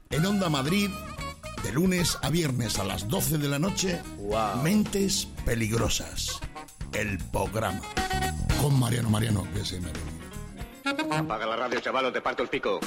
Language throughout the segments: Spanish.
En Onda Madrid, de lunes a viernes a las 12 de la noche, Wow. Mentes Peligrosas, el programa. Con Mariano, que se me ha venido. Apaga la radio, chaval, o te parto el pico.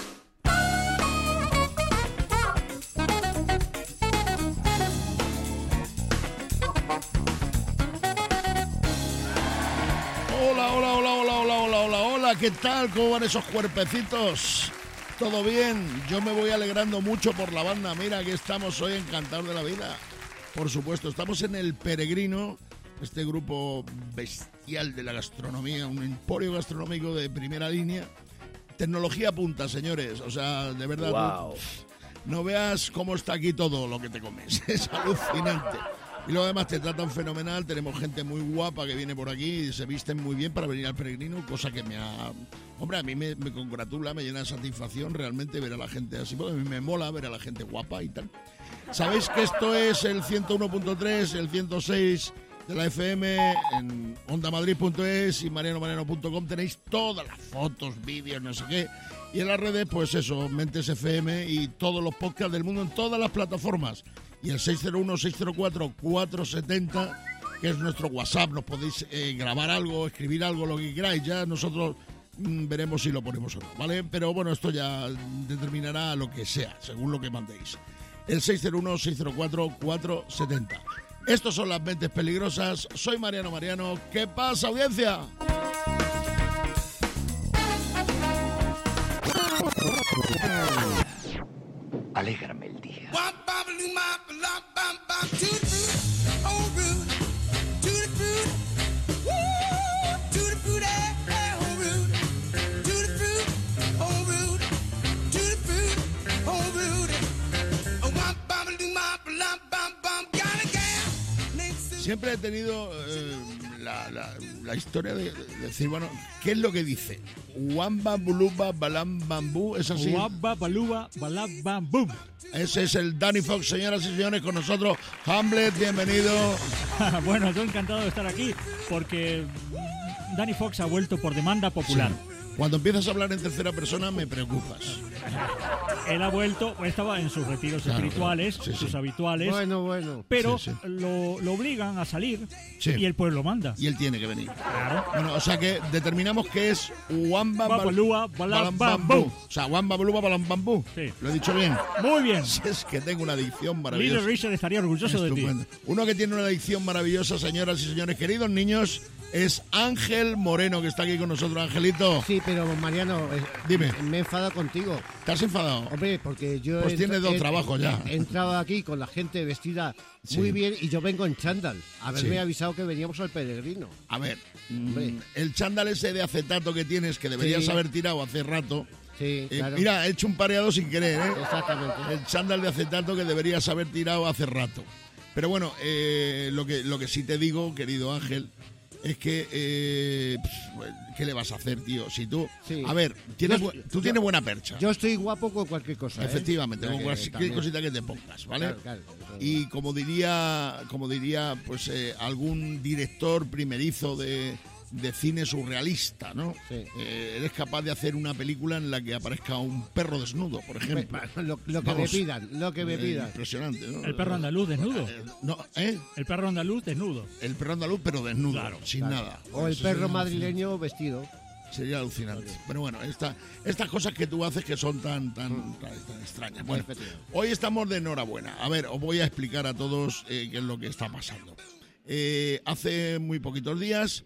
Hola, ¿qué tal? ¿Cómo van esos cuerpecitos? ¿Todo bien? Yo me voy alegrando mucho por la banda. Mira, aquí estamos hoy encantados de la vida. Por supuesto, estamos en El Peregrino, este grupo bestial de la gastronomía, un emporio gastronómico de primera línea. Tecnología punta, señores. O sea, de verdad, Wow. no veas cómo está aquí todo lo que te comes. Es alucinante. Y luego además te tratan fenomenal, tenemos gente muy guapa que viene por aquí y se visten muy bien para venir al Peregrino, cosa que Hombre, a mí me congratula, me llena de satisfacción realmente ver a la gente así, porque a mí me mola ver a la gente guapa y tal. ¿Sabéis que esto es el 101.3, el 106 de la FM, en ondamadrid.es y marianomariano.com tenéis todas las fotos, vídeos, no sé qué. Y en las redes, pues eso, Mentes FM y todos los podcasts del mundo en todas las plataformas. Y el 601-604-470, que es nuestro WhatsApp, nos podéis grabar algo, escribir algo, lo que queráis. Ya nosotros veremos si lo ponemos o no, ¿vale? Pero bueno, esto ya determinará lo que sea, según lo que mandéis. El 601-604-470. Estos son las Mentes Peligrosas. Soy Mariano. ¿Qué pasa, audiencia? Alégrame el día. Siempre he tenido la historia de decir, bueno, ¿qué es lo que dice? Wamba, buluba, balam, bambú, ¿es así? Wamba, baluba, balam, bambú. Ese es el Danny Fox, señoras y señores, con nosotros. Hamlet, bienvenido. Bueno, yo encantado de estar aquí porque Danny Fox ha vuelto por demanda popular. Sí. Cuando empiezas a hablar en tercera persona me preocupas. Él ha vuelto, estaba en sus retiros espirituales, sus habituales. Bueno. Pero Sí. lo obligan a salir Sí. y el pueblo manda. Y él tiene que venir. Claro. Bueno, o sea que determinamos que es Wamba, Babalúa, balam, bambú. O sea, Wamba, buluba, balam, bambú. Sí. Lo he dicho bien. Muy bien. Es que tengo una adicción Little maravillosa. Richard estaría orgulloso de ti. Estupendo. Uno que tiene una adicción maravillosa, señoras y señores, queridos niños, es Ángel Moreno, que está aquí con nosotros. Angelito, Sí, pero Mariano, Dime. me he enfadado contigo. ¿te has enfadado? Hombre, porque yo Pues tienes dos trabajos ya. He entrado aquí con la gente vestida Sí. muy bien y yo vengo en chándal. Haberme Sí. avisado que veníamos al Peregrino. A ver, Hombre. el chándal ese de acetato que tienes, que deberías Sí. haber tirado hace rato. Sí, claro. Mira, he hecho un pareado sin querer, ¿eh? Exactamente. El chándal de acetato que deberías haber tirado hace rato. Pero bueno, lo que sí te digo, querido Ángel, es que ¿qué le vas a hacer, tío? Si tú, Sí. a ver, tú tienes buena percha. Yo estoy guapo con cualquier cosa. Efectivamente, O sea con que cualquier también. cosita que te pongas, ¿vale? Claro. Y como diría pues algún director primerizo de cine surrealista, ¿no? Sí. Eres capaz de hacer una película en la que aparezca un perro desnudo, por ejemplo. Lo que me Vamos, pidan, lo que me pidan. Impresionante, ¿no? El perro andaluz desnudo. No, ¿eh? El perro andaluz desnudo. El perro andaluz, pero desnudo, Claro, sin Claro. nada. O el Eso perro sería madrileño vestido. sería alucinante. Pero bueno, estas cosas que tú haces que son tan extrañas. Bueno, Efectivamente. hoy estamos de enhorabuena. A ver, os voy a explicar a todos qué es lo que está pasando. Hace muy poquitos días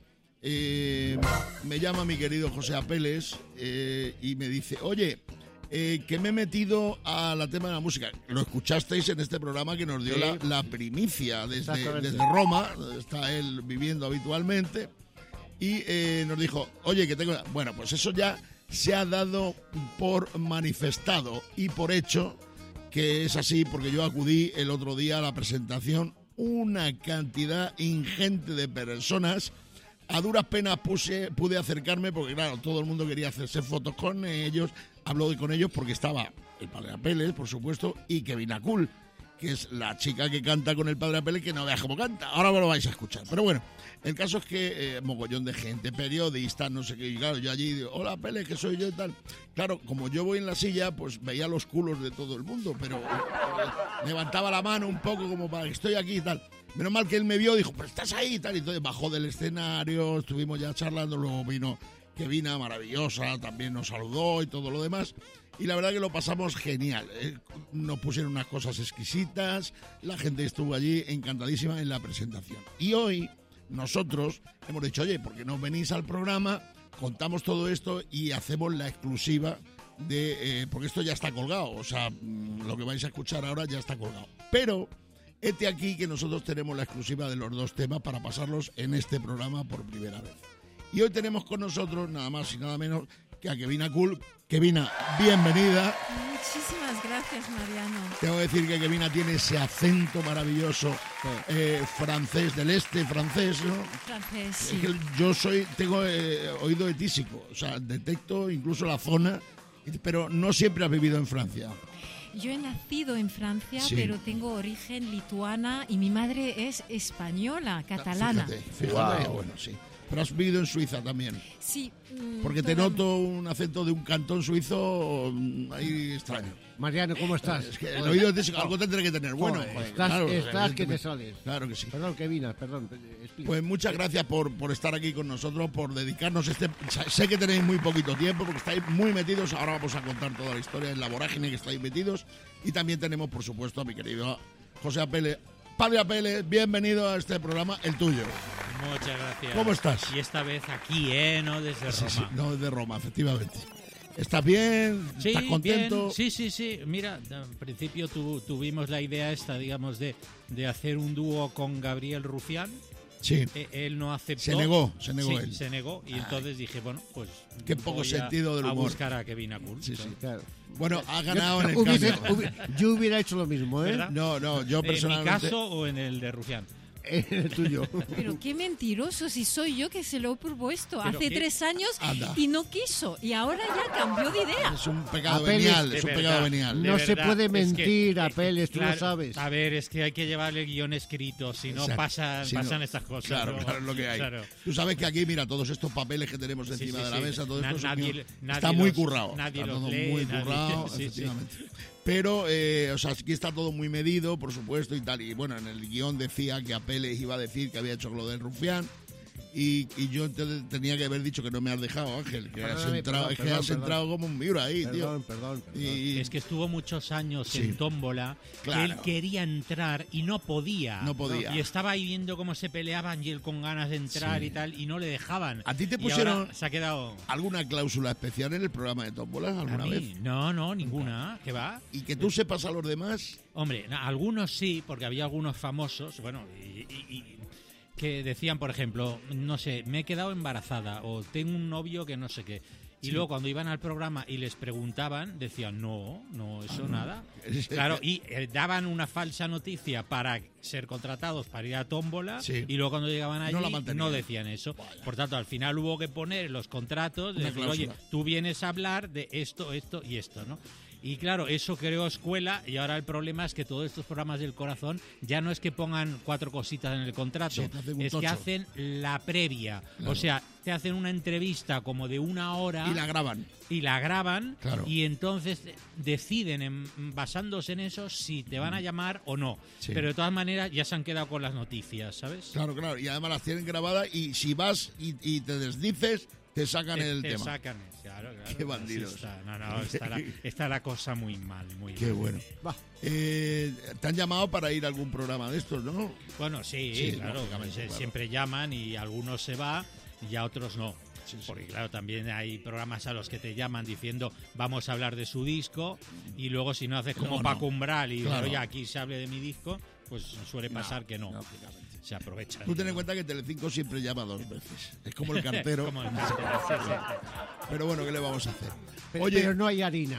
me llama mi querido José Apeles y me dice, oye, que me he metido a la tema de la música. Lo escuchasteis en este programa que nos dio Sí. la primicia Exactamente. desde Roma, donde está él viviendo habitualmente, y nos dijo, oye, que tengo... Bueno, pues eso ya se ha dado por manifestado y por hecho que es así, porque yo acudí el otro día a la presentación, una cantidad ingente de personas. A duras penas pude acercarme porque, claro, todo el mundo quería hacerse fotos con ellos. Habló con ellos porque estaba el padre Apeles, por supuesto, y Kevin Akul. que es la chica que canta con el padre Apele, que no veas cómo canta. Ahora lo vais a escuchar. Pero bueno, el caso es que mogollón de gente, periodistas, no sé qué, y claro, yo allí digo, hola Apele, que soy yo y tal. Claro, como yo voy en la silla, pues veía los culos de todo el mundo, pero levantaba la mano un poco como para que estoy aquí y tal. Menos mal que él me vio, dijo, pues estás ahí y tal. Y entonces bajó del escenario, estuvimos ya charlando, luego vino Kevina, maravillosa, también nos saludó y todo lo demás. Y la verdad que lo pasamos genial. Nos pusieron unas cosas exquisitas, la gente estuvo allí encantadísima en la presentación. Y hoy nosotros hemos dicho, oye, ¿por qué no venís al programa? Contamos todo esto y hacemos la exclusiva de... porque esto ya está colgado, o sea, lo que vais a escuchar ahora ya está colgado. Pero hete aquí que nosotros tenemos la exclusiva de los dos temas para pasarlos en este programa por primera vez. Y hoy tenemos con nosotros nada más y nada menos que a Kevina Cool. Kevina, bienvenida. Muchísimas gracias, Mariano. Tengo que decir que Kevina tiene ese acento maravilloso francés, del este francés, ¿no? Francés, sí. Es que yo tengo oído etísico, o sea, detecto incluso la zona, pero no siempre has vivido en Francia. Yo he nacido en Francia, Sí. pero tengo origen lituana y mi madre es española, catalana. Fíjate, Wow. bueno, sí. Pero has vivido en Suiza también. Sí. Porque te noto un acento de un cantón suizo ahí extraño. Mariano, ¿cómo estás? Es que el oído etísico algo tendré que tener. Bueno, Joder, pues, estás claro, que te evidentemente. sales. Claro que sí. Perdón, Kevina, perdón. Explica. Pues muchas gracias por estar aquí con nosotros, por dedicarnos Sé que tenéis muy poquito tiempo porque estáis muy metidos. Ahora vamos a contar toda la historia en la vorágine que estáis metidos. Y también tenemos, por supuesto, a mi querido José Apele. Padre Apele, bienvenido a este programa, el tuyo. Muchas gracias. ¿Cómo estás? Y esta vez aquí, no desde Sí, Roma. sí, no es de Roma, efectivamente. ¿Estás bien? Sí, ¿Estás contento? bien. Sí. Mira, al principio tuvimos la idea esta, digamos, de hacer un dúo con Gabriel Rufián. Sí. Él no aceptó. Se negó Sí, él. se negó. Y Ay. entonces dije, bueno, pues Qué poco voy sentido del a humor. buscar a Kevin Cool. Sí, sí. Claro. Bueno, ha ganado en el Hubiese- cambio. yo hubiera hecho lo mismo, ¿eh? ¿Verdad? No, yo ¿En mi personalmente... caso o en el de Rufián? El tuyo. Pero qué mentiroso, si soy yo que se lo he propuesto Pero hace qué- 3 años Anda. y no quiso. Y ahora ya cambió de idea. Es un pecado Apeles, venial, De es un verdad. pecado venial. De No se verdad, puede es que- mentir, Apeles, tú lo claro, sabes. A ver, es que hay que llevar el guión escrito, si no Exacto. pasan Si no- estas cosas. Claro, ¿no? claro, es lo que hay. Claro. Tú sabes que aquí, mira, todos estos papeles que tenemos Sí, encima sí, de la sí. mesa, todo Na- esto nadie está muy los- currado. nadie Está los todo lee, muy nadie- currado, sí, sí. efectivamente. Pero, o sea, aquí está todo muy medido, por supuesto, y tal. Y bueno, en el guión decía que Apele iba a decir que había hecho lo del Rufián. Y yo tenía que haber dicho que no me has dejado, Ángel. Que has Perdóname, entrado, es que perdón, has entrado como un miura ahí, tío. Perdón. Y, Es que estuvo muchos años Sí. en tómbola, Claro. que él quería entrar y no podía. No podía. Y estaba ahí viendo cómo se peleaban y él con ganas de entrar Sí. y tal, y no le dejaban. ¿A ti te Y pusieron ahora se ha quedado... alguna cláusula especial en el programa de Tómbolas ¿A alguna mí? vez? No, ninguna. ¿Qué va? Y que tú sepas a los demás. Hombre, algunos sí, porque había algunos famosos, bueno, y que decían, por ejemplo, no sé, me he quedado embarazada o tengo un novio que no sé qué. Y luego cuando iban al programa y les preguntaban, decían, no, eso nada. Claro, y daban una falsa noticia para ser contratados para ir a tómbola Sí. y luego cuando llegaban allí No la mantenían. no decían eso. Vaya. Por tanto, al final hubo que poner en los contratos, Una decir, oye, cláusula. tú vienes a hablar de esto y esto, ¿no? Y claro, eso creó escuela y ahora el problema es que todos estos programas del corazón ya no es que pongan 4 cositas en el contrato, Sí, te hacen un es que tocho. hacen la previa. Claro. O sea, te hacen una entrevista como de 1 hora Y la graban. y la graban Claro. y entonces deciden, basándose en eso, si te van a llamar o no. Sí. Pero de todas maneras ya se han quedado con las noticias, ¿sabes? Claro. Y además las tienen grabadas y si vas y te desdices, te sacan el te tema. sacan, claro. Qué bandidos. Así está. Está la cosa muy mal, muy Qué mal. bueno. Va. Te han llamado para ir a algún programa de estos, ¿no? Bueno, sí, Sí, claro, lógicamente, claro. siempre llaman y algunos se va y a otros no. Sí, sí. Porque claro, también hay programas a los que te llaman diciendo vamos a hablar de su disco y luego si no haces como No, Paco Umbral y Claro. oye, aquí se hable de mi disco, pues suele pasar que no. lógicamente. Se aprovecha. Tú ten en cuenta que Telecinco siempre llama 2 veces. Es como el cartero. Como el cartero, sí. Pero bueno, ¿qué le vamos a hacer? Pero no hay harina.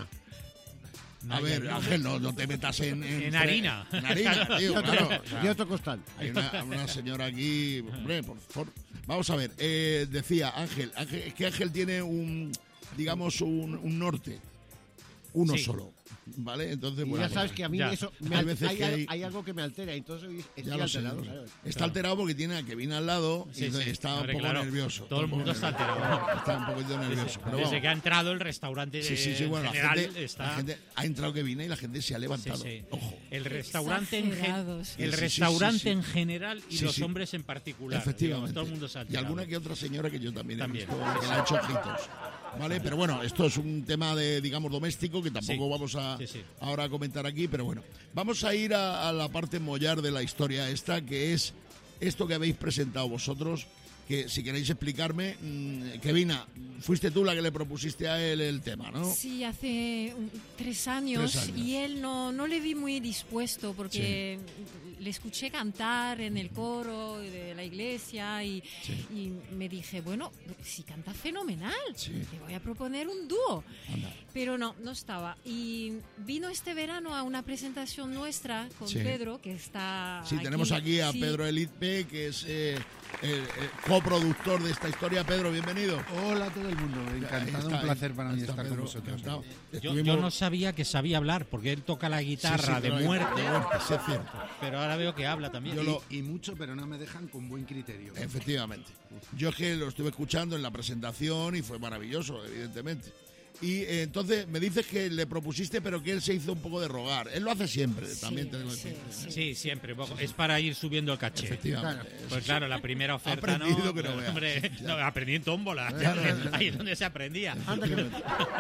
A ver, Ángel, no te metas en harina. En harina, tío, claro. O sea, De otro costal. hay una señora aquí, hombre, por favor. Vamos a ver, decía Ángel, es que Ángel tiene digamos un norte, uno Sí. solo. ¿vale? Entonces, Y bueno, ya sabes que a mí ya. eso Hay veces que hay algo que me altera, entonces estoy ya lo sé, alterado. lo sé. ¿sabes? Está alterado porque tiene a Kevin al lado y Sí, sí. está un Hombre, poco claro. nervioso. Todo el mundo está alterado. Está un poquito nervioso. Pero Desde vamos. que ha entrado el restaurante Sí, bueno, general la está... gente ha entrado Kevin y la gente se ha Sí, levantado. sí. Ojo. El restaurante, Exagerados. el Sí, sí, restaurante sí, sí. en general y Sí, los sí. hombres en particular. Efectivamente. Digamos, todo el mundo se ha y alterado. alguna que otra señora que yo también he También. visto que le ha hecho ojitos. ¿Vale? Pero bueno, esto es un tema de, digamos, doméstico que tampoco Sí. vamos a Sí, sí. ahora a comentar aquí, pero bueno. Vamos a ir a la parte mollar de la historia esta, que es esto que habéis presentado vosotros, que si queréis explicarme, Kevina, fuiste tú la que le propusiste a él el tema, ¿no? Sí, hace 3 años, 3 años. y él no le vi muy dispuesto porque le escuché cantar en el coro de la iglesia y me dije, bueno, si canta fenomenal, Sí. le voy a proponer un dúo. Anda. Pero no estaba. Y vino este verano a una presentación nuestra con Sí. Pedro, que está Sí, tenemos aquí a Sí. Pedro Elitpe, que es el coproductor de esta historia. Pedro, bienvenido. Hola a todo el mundo, Ahí encantado, está, un placer para ahí mí está estar con Pedro, vosotros. encantado. Yo Estuvimos- no sabía que sabía hablar, porque él toca la Sí, guitarra sí, de pero muerte, sí, es cierto. pero ahora veo que habla también. Yo lo- Y mucho, pero no me dejan con buen criterio. Efectivamente. Yo es que lo estuve escuchando en la presentación y fue maravilloso, evidentemente. Y entonces me dices que le propusiste, pero que él se hizo un poco de rogar. Él lo hace siempre, también te digo. sí. Sí, siempre. Es para ir subiendo el caché. Efectivamente. Pues claro, la primera oferta aprendido no. que no veas. Hombre, Ya. no, aprendí en tómbola. Ahí es donde se aprendía. Efectivamente.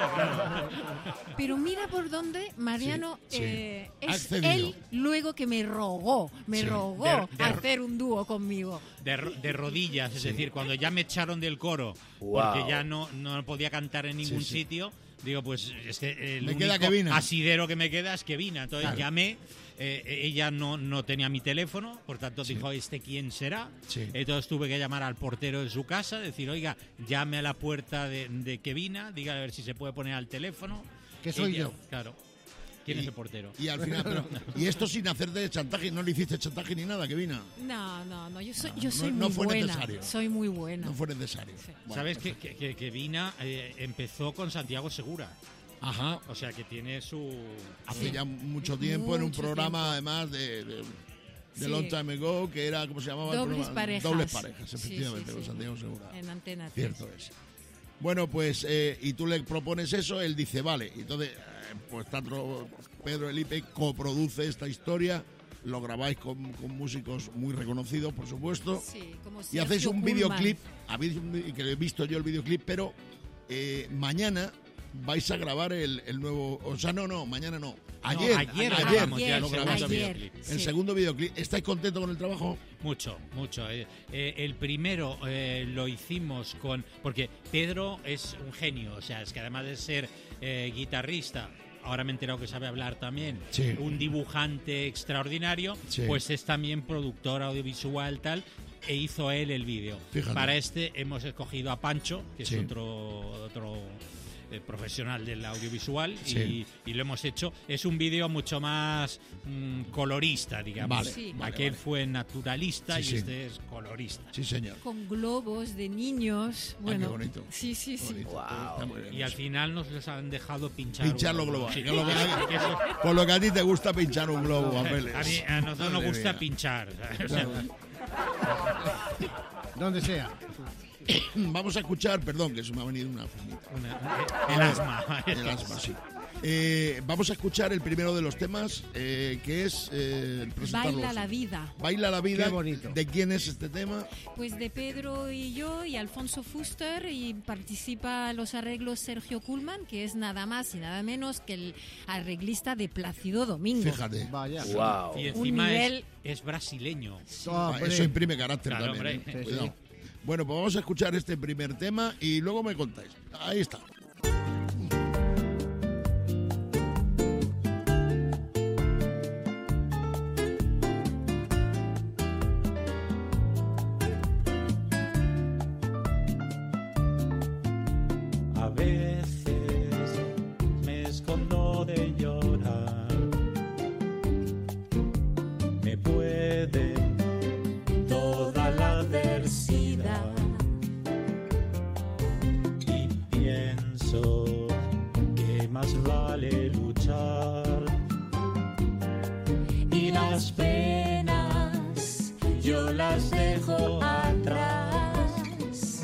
Pero mira por dónde Mariano Sí, sí. es Ha accedido. él luego que me rogó De- hacer un dúo conmigo. De rodillas, es decir, cuando ya me echaron del coro, porque ya no podía cantar en ningún Sí, sí. sitio, digo, pues es que el Me único queda Kevina. asidero que me queda es Kevina. Entonces Claro. llamé, ella no tenía mi teléfono, por tanto dijo, ¿este quién será? Sí. Entonces tuve que llamar al portero de su casa, decir, oiga, llame a la puerta de Kevina, diga a ver si se puede poner al teléfono. Que soy Ella- yo. Claro. ¿Quién es el portero? Y al final, y esto sin hacerte chantaje, no le hiciste chantaje ni nada, Kevina. No, yo soy, No, yo soy no muy fue buena. necesario. Soy muy buena. No fue necesario. Sí. Bueno, ¿Sabes perfecto. que Vina empezó con Santiago Segura? Ajá. O sea, que tiene su... Hace ya mucho tiempo en un Mucho programa, tiempo. además de Sí. Long Time Ago, que era, ¿cómo se llamaba? el Dobles programa? parejas. Dobles parejas, Sí, efectivamente, sí, con sí. Santiago Segura. En Antena 3. Cierto es. Bueno, pues, y tú le propones eso, él dice, vale. Entonces, pues tanto Pedro Elipe coproduce esta historia, lo grabáis con músicos muy reconocidos, por supuesto, Sí, como y hacéis Sergio un Kuhlman. videoclip, que he visto yo el videoclip, pero mañana vais a grabar el nuevo, o sea, mañana no, ayer grabamos ya el lo segundo grabaste. videoclip. El segundo videoclip. ¿Estáis contentos con el trabajo? Mucho. El primero lo hicimos porque Pedro es un genio, o sea, es que además de ser guitarrista, ahora me he enterado que sabe hablar también, Sí. un dibujante extraordinario, Sí. pues es también productor audiovisual tal, e hizo él el vídeo. Fíjate. Para este hemos escogido a Pancho, que Sí. es otro profesional del audiovisual, Sí. y lo hemos hecho. Es un vídeo mucho más colorista, digamos. Vale, Sí. Aquel fue naturalista Sí, y sí. este es colorista. Sí, señor. Con globos de niños. Bueno, qué bonito. Sí, sí, sí. Bonito. Está muy bien Y al eso. final nos los han dejado pinchar. Pinchar un los globo. globos. Sí. Que lo que- Que eso- Con lo que a ti te gusta pinchar un globo, papeles. a nosotros nos Madre gusta mía. pinchar. O sea, Donde sea. Vamos a escuchar, perdón, que se me ha venido una fumita. el asma. El asma, sí. Vamos a escuchar el primero de los temas, que es presentarlos. Baila la vida. Baila la vida. Qué bonito. ¿De quién es este tema? Pues de Pedro y yo y Alfonso Fuster, y participa en los arreglos Sergio Kuhlman, que es nada más y nada menos que el arreglista de Plácido Domingo. Fíjate. Vaya. Y encima nivel- es brasileño. Hombre. Eso imprime carácter Claro, también. hombre. ¿eh? Sí, Cuidado. sí. Bueno, pues vamos a escuchar este primer tema y luego me contáis. Ahí está. A veces me escondo de llorar, me puede toda la adversidad y pienso las penas yo las dejo atrás.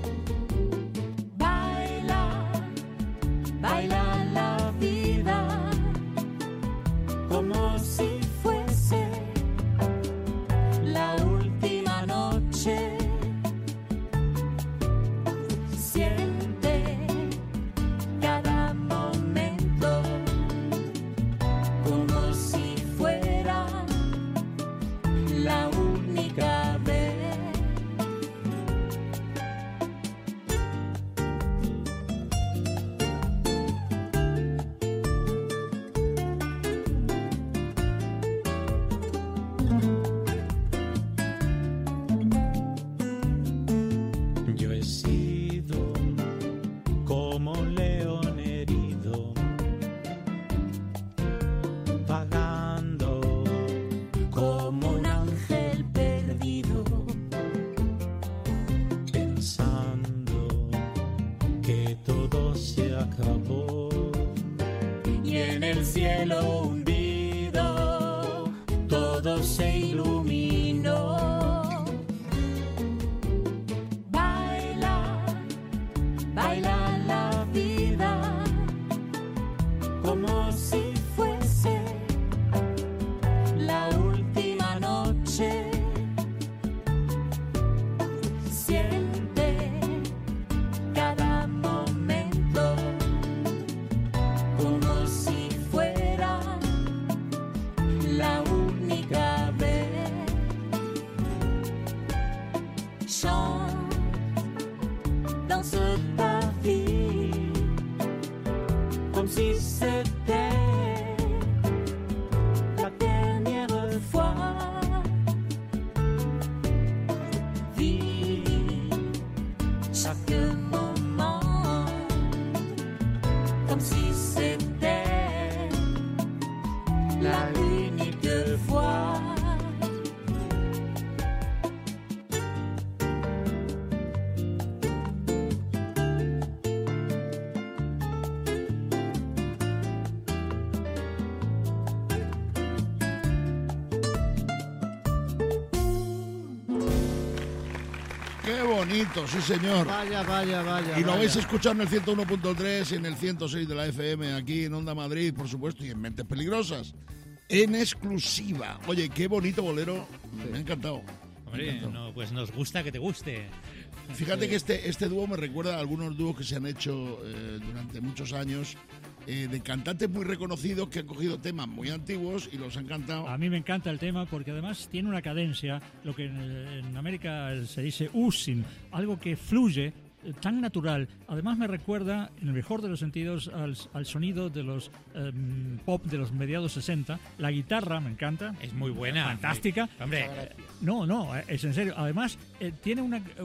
Baila, baila la vida como si fuese la última noche. Siente cada momento como si fuera la única vez. Yo he sido como un león herido, vagando como un ángel perdido, pensando que todo se acabó y en el cielo hundido todo se iluminó. Baila, baila la vida como si fuese la última noche. Siente cada momento como si fuera la única vez. Chante, danse ta vie comme si c'était la dernière fois. Vis chaque moment comme si c'était la unique fois. Qué bonito, sí señor. Vaya, vaya, vaya. Y lo vaya. vais a escuchar en el 101.3 y en el 106 de la FM, aquí en Onda Madrid, por supuesto, y en Mentes Peligrosas. En exclusiva. Oye, qué bonito bolero. Me ha encantado. Hombre, no, pues nos gusta que te guste. Fíjate que este dúo me recuerda a algunos dúos que se han hecho durante muchos años de cantantes muy reconocidos que han cogido temas muy antiguos y los han cantado. A mí me encanta el tema porque además tiene una cadencia, lo que en América se dice oozing, algo que fluye tan natural. Además me recuerda, en el mejor de los sentidos, al sonido de los pop de los mediados 60. La guitarra me encanta. Es muy buena. Fantástica. Hombre, No, es en serio. Además, tiene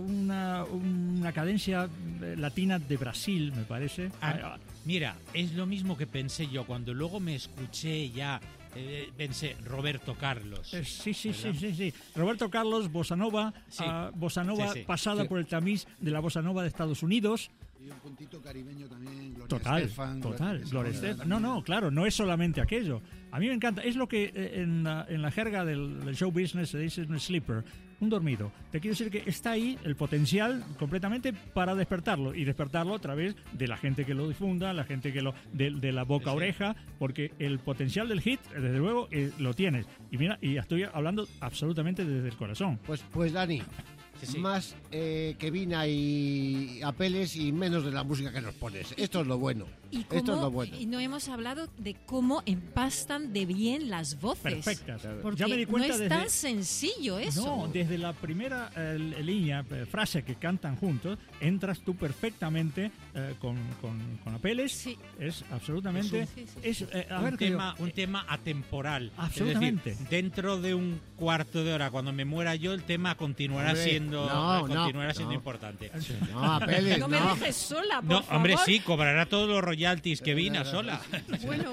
una cadencia latina de Brasil, me parece. mira, es lo mismo que pensé yo cuando luego me escuché ya. Pensé, Roberto Carlos. Sí. Roberto Carlos, Bossa Nova, Sí. Bossa Nova Sí. pasada Sí. por el tamiz de la Bossa Nova de Estados Unidos. Y un puntito caribeño también, Gloria Total. Estefan. Gloria Estefan. No, claro, no es solamente aquello. A mí me encanta. Es lo que en la jerga del show business se dice un sleeper, un dormido. Te quiero decir que está ahí el potencial completamente para despertarlo, y despertarlo a través de la gente que lo difunda, la gente que de la boca a oreja, porque el potencial del hit, desde luego, lo tienes. Y mira, y estoy hablando absolutamente desde el corazón. Pues Dani, Sí. más que vina y apeles y menos de la música que nos pones. Esto es lo bueno. Esto es lo bueno. Y no hemos hablado de cómo empastan de bien las voces. Perfectas. Porque Ya me di cuenta no es desde- tan sencillo eso. No, desde la primera línea, frase que cantan juntos, entras tú perfectamente con Apeles. Sí. Es absolutamente... Sí. a ver, Un tema atemporal. Absolutamente. Es decir, dentro de un cuarto de hora, cuando me muera yo, el tema continuará Hombre, siendo no. importante. No, apeles, No me no. dejes sola, por No, favor. hombre, sí, cobrará todos los royalties que vina sola. Bueno.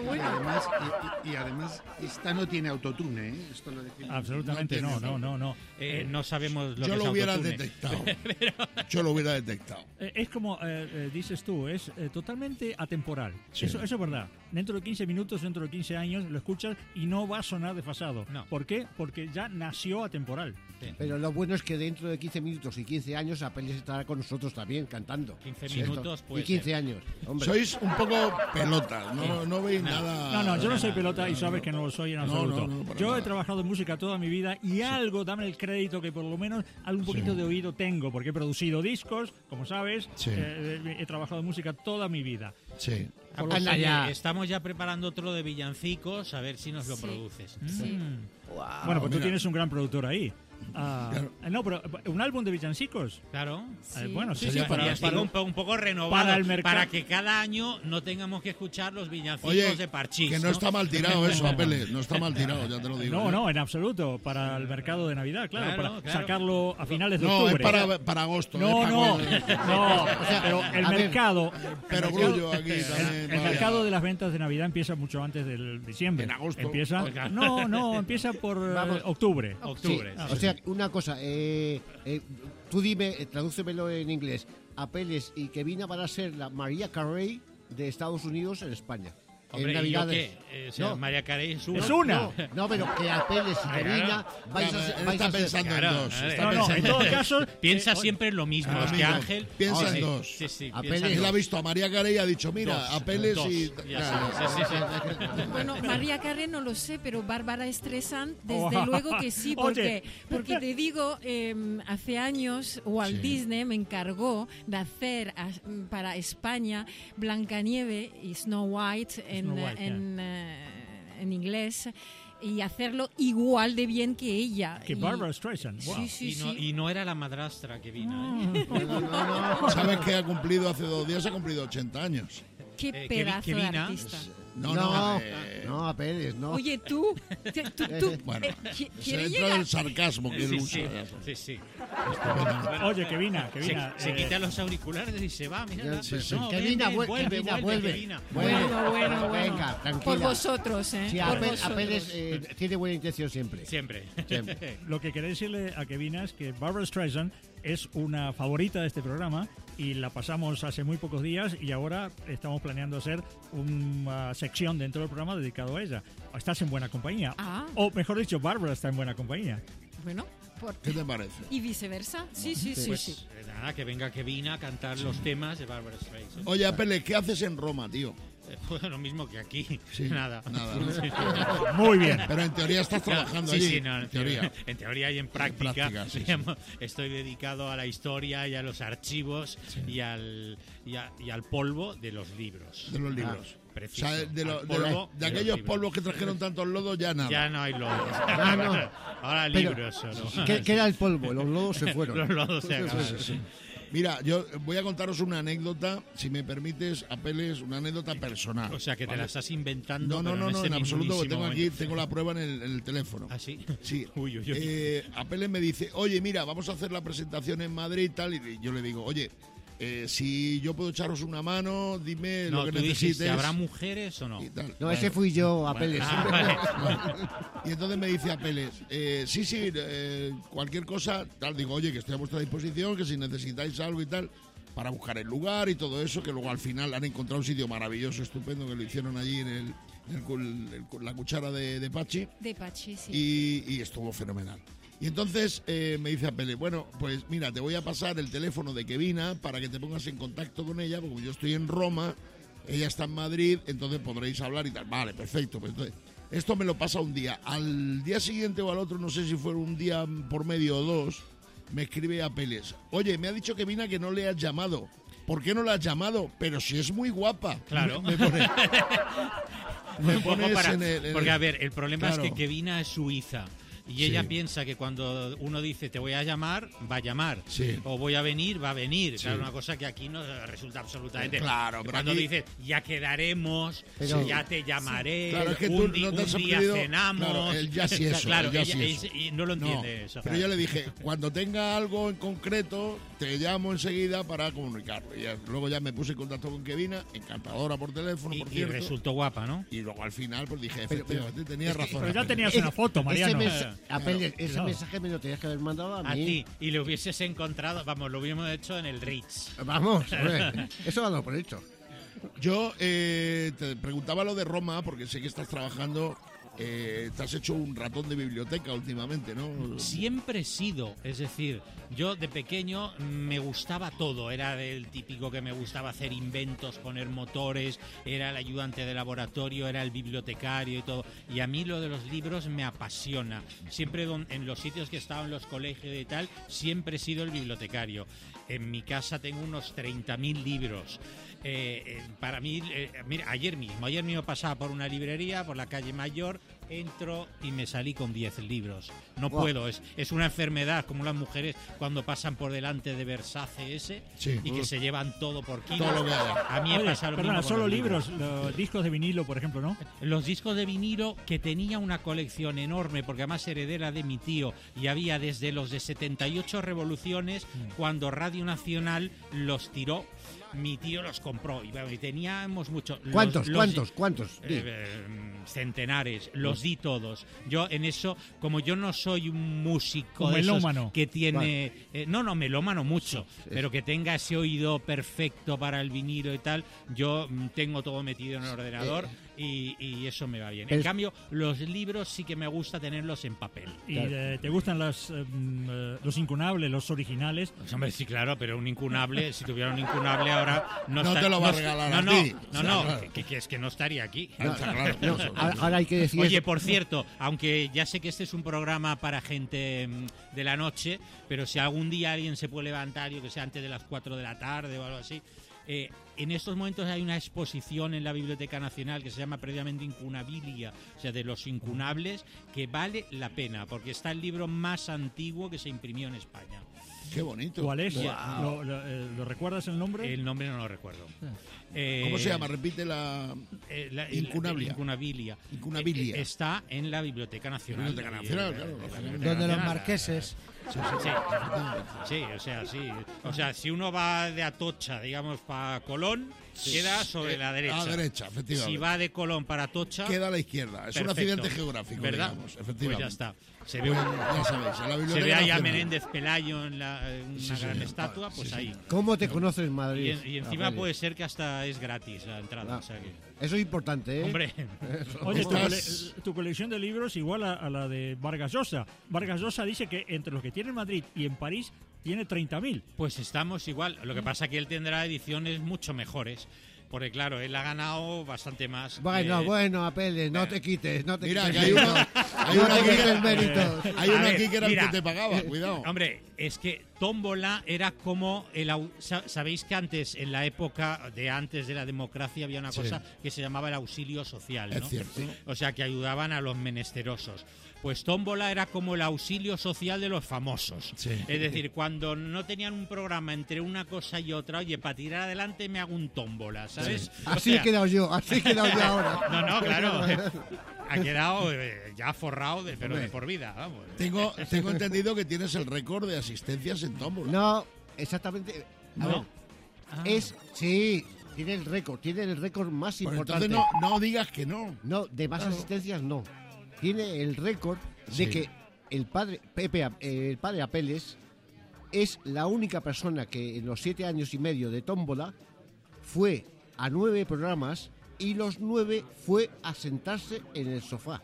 Y además, esta no tiene autotune, ¿eh? Esto lo decimos. Absolutamente tiene no. No sabemos lo Yo que es lo hubiera autotune. detectado. Yo lo hubiera detectado. Es como dices tú, es totalmente atemporal. Sí. Eso es verdad. dentro de 15 minutos, dentro de 15 años, lo escuchas y no va a sonar desfasado. No. ¿Por qué? Porque ya nació atemporal. Sí. Pero lo bueno es que dentro de 15 minutos y 15 años Apeles estará con nosotros también cantando. 15 Sí, minutos, esto. puede Y 15 ser. años. Hombre. Sois un poco pelotas, no veis nada. No, yo no soy pelota y sabes que no lo soy en absoluto. no, para Yo he nada. trabajado en música toda mi vida y algo, dame el crédito que por lo menos algún poquito de oído tengo, porque he producido discos, como sabes, Sí. he trabajado en música toda mi vida. Sí. Por Anda lo que ya. estamos ya preparando otro de villancicos, a ver si nos lo Sí. produces. Sí. Bueno, pues tú mira. tienes un gran productor ahí. Claro. No, pero un álbum de villancicos. Claro. Sí. Bueno, sí, Sería sí, para, Villancico para- un poco renovado para el mercado. para que cada año no tengamos que escuchar los villancicos Oye, de Parchís. que no está mal tirado eso, Apeles, no está mal tirado, ya te lo digo. No, en absoluto. Para el mercado de Navidad, claro. Claro, para claro. sacarlo a finales de No, es octubre. para agosto. No, es para no, pero el a ver, mercado... Pero el mercado- Grullo aquí también. El vaya. mercado de las ventas de Navidad empieza mucho antes del diciembre. En agosto. Empieza, Oiga. no, empieza por Vamos. octubre. Octubre. Sí, o sea, una cosa, tú dime, tradúcemelo en inglés. Apeles y Kevina van a ser la Mariah Carey de Estados Unidos en España. Hombre, en ¿y yo Navidades. qué? O sea, No. María Carey es Es una. una. No, pero que Apeles y Kevina Claro. vais Claro, a ser... él vais está a ser- pensando Claro, en dos. claro. Está No, en pensando todo caso... Piensa siempre en lo mismo. Ah, Es que mismo. Ángel Piensa sí, en dos. Sí, sí. Apeles. piensa en Él ha dos. visto a María Carey y ha dicho, mira, Dos, Apeles dos. y... Ya Claro. sabes, sí, sí, sí. Bueno, María Carey no lo sé, pero Bárbara Streisand, desde Oh. luego que sí, Oye. porque te digo, hace años Walt Sí. Disney me encargó de hacer para España Blancanieve y Snow White Snow White, en inglés y hacerlo igual de bien que ella. Que Y- Barbara Streisand. Wow. Sí, sí, Y no, sí. y no era la madrastra que vino. ¿Sabes que ha cumplido hace 2 días? Ha cumplido 80 años. Qué que pedazo de Vina- artista. No, Apeles, no. Oye, tú Bueno, se ¿quieres entra llegar? del sarcasmo que él Sí, usa. sí, sí, sí. Oye, Kevina. Se quita los auriculares y se va. Mira, Sí, sí. no, Kevina, vuelve, Kevina, vuelve, vuelve. Kevina. Bueno. Venga, tranquila. Por vosotros, ¿eh? Sí, Por vosotros. Apeles tiene buena intención siempre. Siempre. Siempre. Lo que quería decirle a Kevina es que Barbara Streisand es una favorita de este programa y la pasamos hace muy pocos días y ahora estamos planeando hacer una sección dentro del programa dedicado a ella. Estás en buena compañía. Ah. O mejor dicho, Bárbara está en buena compañía. Bueno, ¿Qué te parece? y viceversa. Sí, sí, sí, Pues sí. nada, que venga Kevina a cantar los temas de Barbara Streisand. Oye, Apeles, ¿qué haces en Roma, tío? Pues lo mismo que aquí. Sí, Nada. nada. Muy bien. Pero en teoría estás trabajando Sí, allí. sí, no, en teoría. En teoría y en práctica. práctica, sí, sí. digamos, estoy dedicado a la historia y a los archivos y al polvo de los libros. De los libros. O Preciso. sea, de, Al polvo de los aquellos libros. polvos que trajeron tantos lodos, ya nada. Ya no hay lodos. no. Ahora Pero, libros solo. ¿Qué era el polvo? Los lodos se fueron. Los lodos se acabaron. Mira, yo voy a contaros una anécdota, si me permites, Apeles, una anécdota personal. O sea, que te la estás inventando. No, pero en este absoluto, porque mismísimo tengo aquí, momento. tengo la prueba en el teléfono. ¿Ah, sí? Sí. Uy, uy, uy. Apeles me dice, oye, mira, vamos a hacer la presentación en Madrid y tal. Y yo le digo, oye, si yo puedo echaros una mano, dime No, lo que tú dijiste, necesites. ¿habrá mujeres o no? y tal. No, ese fui yo, Apeles. Y entonces me dice Apeles, sí, cualquier cosa, tal, digo, oye, que estoy a vuestra disposición, que si necesitáis algo y tal, para buscar el lugar y todo eso, que luego al final han encontrado un sitio maravilloso, estupendo, que lo hicieron allí en la cuchara de Pachi, De Pachi, sí. y estuvo fenomenal. Y entonces me dice Apeles, bueno, pues mira, te voy a pasar el teléfono de Kevina para que te pongas en contacto con ella, porque yo estoy en Roma, ella está en Madrid, entonces podréis hablar y tal. Vale, perfecto. Pues entonces, esto me lo pasa un día. Al día siguiente o al otro, no sé si fue un día por medio o dos, me escribe Apeles. Oye, me ha dicho Kevina que no le has llamado. ¿Por qué no la has llamado? Pero si es muy guapa. Claro. Me pone, me Un poco pones para- en el- porque, a ver, el problema Claro. es que Kevina es suiza. Y Sí. ella piensa que cuando uno dice te voy a llamar, va a llamar. Sí. O voy a venir, va a venir. Sí. Claro, una cosa que aquí no resulta absolutamente. Claro, pero cuando aquí- dices ya quedaremos, Pero- ya te llamaré, Claro, es que tú un, no te un has día aprendido- cenamos. Claro, el ya sí eso, Claro, el ya ella- sí eso. y no lo entiende eso. Pero yo le dije, cuando tenga algo en concreto, te llamo enseguida para comunicarlo. Y luego ya me puse en contacto con Kevina, encantadora por teléfono, por y cierto. resultó guapa, ¿no? Y luego al final pues dije, Pero- efectivamente, tenía razón. Pero ya Apeles. tenías una foto, Mariano. Apeles, ese Claro. mensaje me lo tenías que haber mandado a A mí. ti. Y le hubieses encontrado, vamos, lo hubiéramos hecho en el Ritz. Vamos, hombre. Eso dado por hecho. Yo te preguntaba lo de Roma, porque sé que estás trabajando, te has hecho un ratón de biblioteca últimamente, ¿no? Siempre he sido, es decir, yo de pequeño me gustaba todo, era el típico que me gustaba hacer inventos, poner motores, era el ayudante de laboratorio, era el bibliotecario y todo, y a mí lo de los libros me apasiona, siempre en los sitios que he estado, en los colegios y tal, siempre he sido el bibliotecario. En mi casa tengo unos 30.000 libros. Para mí, mira, ayer mismo pasaba por una librería, por la calle Mayor, entro y me salí con 10 libros. No puedo, es una enfermedad, como las mujeres cuando pasan por delante de Versace y que se llevan todo por kilos. Todo lo que haya. A mí me pasa lo mismo con solo los libros, los discos de vinilo, por ejemplo, ¿no? Los discos de vinilo, que tenía una colección enorme, porque además heredera de mi tío, y había desde los de 78 revoluciones, cuando Radio Nacional los tiró. Mi tío los compró y teníamos muchos. ¿Cuántos? Centenares, los di todos. Yo en eso, como yo no soy un músico un de esos melómano. que tiene... no, melómano mucho, pero que tenga ese oído perfecto para el vinilo y tal, yo tengo todo metido en el ordenador y eso me va bien. En cambio, los libros sí que me gusta tenerlos en papel. ¿Y te gustan los incunables, los originales? Pues, hombre, sí, claro, pero un incunable, si tuviera un incunable ahora... No te lo va a regalar a ti. Que es que no estaría aquí. Ahora hay que decir... Oye, por cierto, aunque ya sé que este es un programa para gente de la noche, pero si algún día alguien se puede levantar, yo que sé, antes de las 4 de la tarde o algo así... en estos momentos hay una exposición en la Biblioteca Nacional que se llama previamente Incunabilia, o sea, de los incunables, que vale la pena, porque está el libro más antiguo que se imprimió en España. Qué bonito. ¿Cuál es? Wow. ¿Lo recuerdas el nombre? El nombre no lo recuerdo. ¿Cómo se llama? Repite la Incunabilia. Incunabilia. Está en la Biblioteca Nacional. Biblioteca Nacional, claro. Donde los marqueses. Sí, o sea, si uno va de Atocha, digamos, para Colón, queda sobre la derecha. A la derecha, efectivamente. Si va de Colón para Atocha, queda a la izquierda. Es un accidente geográfico, ¿verdad? Digamos, efectivamente. Pues ya está. Se ve, ya sabéis, en la Biblioteca se ve ahí a Nacional. Menéndez Pelayo en una gran estatua, pues ahí. ¿Cómo te conoces en Madrid? Y encima puede ser que hasta es gratis la entrada. O sea que... Eso es importante, ¿eh? Hombre. Oye, tu colección de libros igual a la de Vargas Llosa. Vargas Llosa dice que entre los que tiene en Madrid y en París tiene 30.000. Pues estamos igual. Lo que pasa es que él tendrá ediciones mucho mejores. Porque claro, él ha ganado bastante más. Bueno, Apeles, no te quites, no te Mira, quites. que hay uno aquí que el mérito. Hay uno aquí que era el que te pagaba, cuidado. Hombre, es que tómbola era como sabéis que antes, en la época de antes de la democracia, había una cosa que se llamaba el auxilio social, ¿no? Es cierto. O sea, que ayudaban a los menesterosos. Pues tómbola era como el auxilio social de los famosos. Sí. Es decir, cuando no tenían un programa entre una cosa y otra, oye, para tirar adelante me hago un tómbola, ¿sabes? Sí. Así he quedado yo ahora. No, claro. Ha quedado ya forrado, pero de por vida, vamos. Tengo entendido que tienes el récord de asistencias en tómbola. No, exactamente. No. Sí, tiene el récord más Pero importante. entonces no digas que no. No, de más asistencias no. Tiene el récord de que el padre Apeles es la única persona que en los 7 años y medio de tómbola fue a 9 programas y los 9 fue a sentarse en el sofá.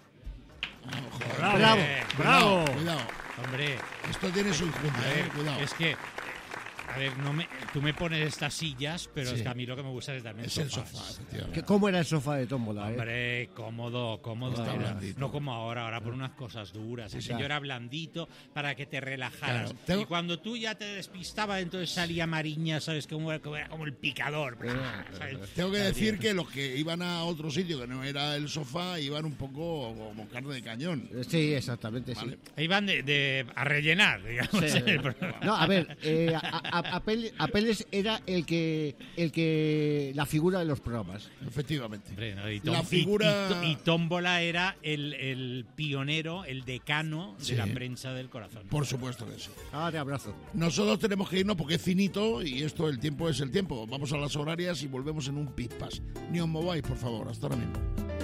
¡Bravo! Cuidado. Hombre, esto tiene su injundia, cuidado. Es que, a ver, tú me pones estas sillas, pero es que a mí lo que me gusta es también el sofá, efectivamente. ¿Cómo era el sofá de tómbola? Hombre, cómodo Está era. blandito. No como ahora por unas cosas duras. El señor era blandito para que te relajaras. Claro. Y cuando tú ya te despistabas, entonces salía Mariña, ¿sabes? Como era como el picador. ¿sabes? Tengo que decir que los que iban a otro sitio que no era el sofá iban un poco como carne de cañón. Sí, exactamente, Vale. sí. Iban a rellenar, digamos. Sí. el programa. No, a ver, Apeles era el que la figura de los programas. Efectivamente. Hombre, ¿no? La figura... y Tómbola era el pionero, el decano de Sí. la prensa del corazón. Por supuesto que sí. Ah, te abrazo. Nosotros tenemos que irnos porque es finito y esto, el tiempo es el tiempo. Vamos a las horarias y volvemos en un pispas. Ni os mováis, por favor. Hasta ahora mismo.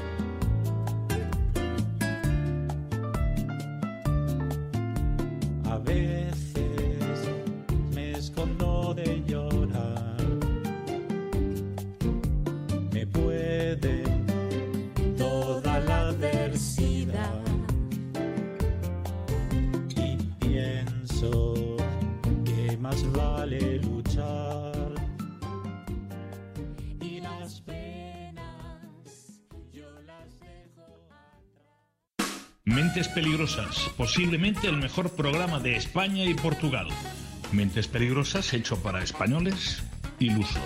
A veces me escondo de llorar vida. Y pienso que más vale luchar. Y las penas yo las dejo atrás. Mentes Peligrosas, posiblemente el mejor programa de España y Portugal. Mentes Peligrosas hecho para españoles ilusos.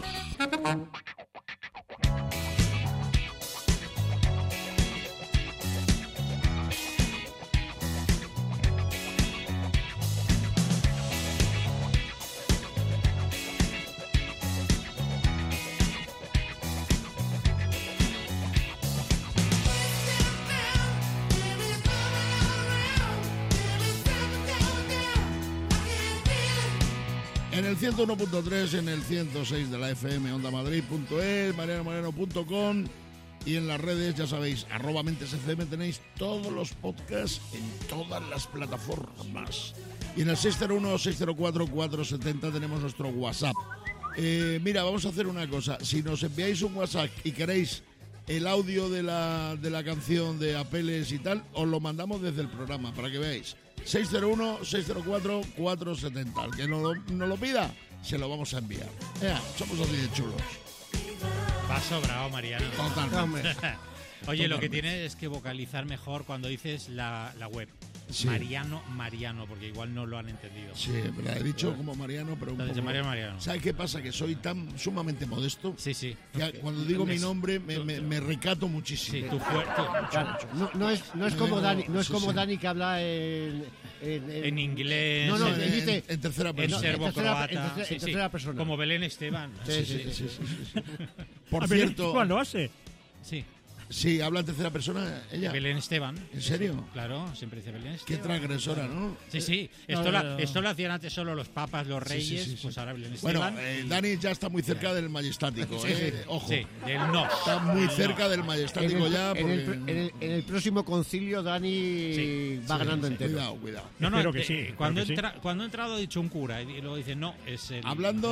En el 101.3, en el 106 de la FM, ondamadrid.es, marianomoreno.com y en las redes, ya sabéis, @mentesfm, tenéis todos los podcasts en todas las plataformas. Y en el 601-604-470 tenemos nuestro WhatsApp. Mira, vamos a hacer una cosa. Si nos enviáis un WhatsApp y queréis el audio de la canción de Apeles y tal, os lo mandamos desde el programa para que veáis. 601-604-470. El que nos lo pida, se lo vamos a enviar. Somos así de chulos. Va sobrado, Mariano. Totalmente. Oye, lo que tiene es que vocalizar mejor cuando dices la web. Sí. Mariano, porque igual no lo han entendido. Sí, pero he dicho como Mariano, pero un poco... Mariano. ¿Sabes qué pasa? Que soy tan sumamente modesto. Sí. Que cuando digo mi nombre me recato muchísimo. Sí, tú fuerte. No es como Dani, Dani que habla en inglés. No, dice en tercera persona. En serbo-croata. En tercera persona. Como Belén Esteban. Sí. Por Belén cierto... Esteban lo hace. Sí. Sí, habla en tercera persona ella. Belén Esteban. ¿En serio? Claro, siempre dice Belén Esteban. Qué transgresora, ¿no? Sí. Esto lo hacían antes solo los papas, los reyes, Sí. Pues ahora Belén Esteban. Bueno, Dani ya está muy cerca del majestático, ojo. Sí, del no. Está muy cerca del majestático ya. En el próximo concilio Dani va ganando entero. Cuidado. No, Espero que sí. Cuando he entrado ha dicho un cura y luego dice, no, es el... Hablando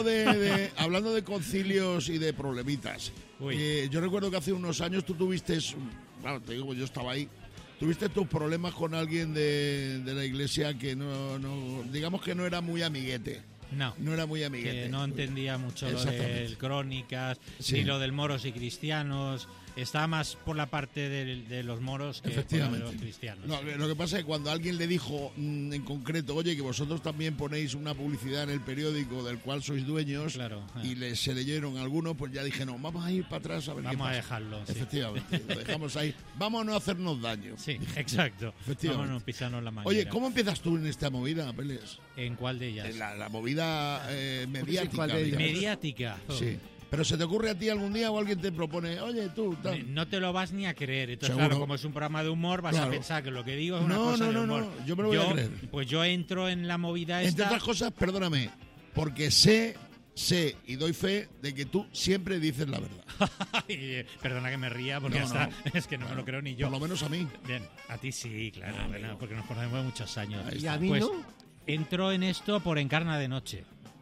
de concilios y de problemitas, yo recuerdo que hace unos años tú tuviste, claro, te digo, yo estaba ahí, tuviste tus problemas con alguien de la iglesia que no digamos que no era muy amiguete. No era muy amiguete. Que no entendía mucho lo del Crónicas, ni lo del moros y cristianos. Estaba más por la parte de los moros que por la de los cristianos. No, lo que pasa es que cuando alguien le dijo en concreto, oye, que vosotros también ponéis una publicidad en el periódico del cual sois dueños, claro, y se leyeron algunos, pues ya dije, no, vamos a ir para atrás a ver qué pasa. Vamos a dejarlo. Efectivamente, lo dejamos ahí. Vamos a no hacernos daño. Sí, exacto. Efectivamente. Vamos a pisarnos la manguera. Oye, ¿cómo empiezas tú en esta movida, Peles? ¿En cuál de ellas? En la movida mediática. Mediática. Sí. ¿Pero se te ocurre a ti algún día o alguien te propone, oye, tú, tal? No te lo vas ni a creer. Entonces, Seguro. Claro, como es un programa de humor, vas a pensar que lo que digo es una cosa de humor. No, yo me lo voy a creer. Pues yo entro en la movida esta... Entre otras cosas, perdóname, porque sé y doy fe de que tú siempre dices la verdad. Perdona que me ría, porque es que no me lo creo ni yo. Por lo menos a mí. Bien, a ti sí, claro, porque nos conocemos de muchos años. ¿Y a mí pues, no? Entro en esto por Encarna de Noche.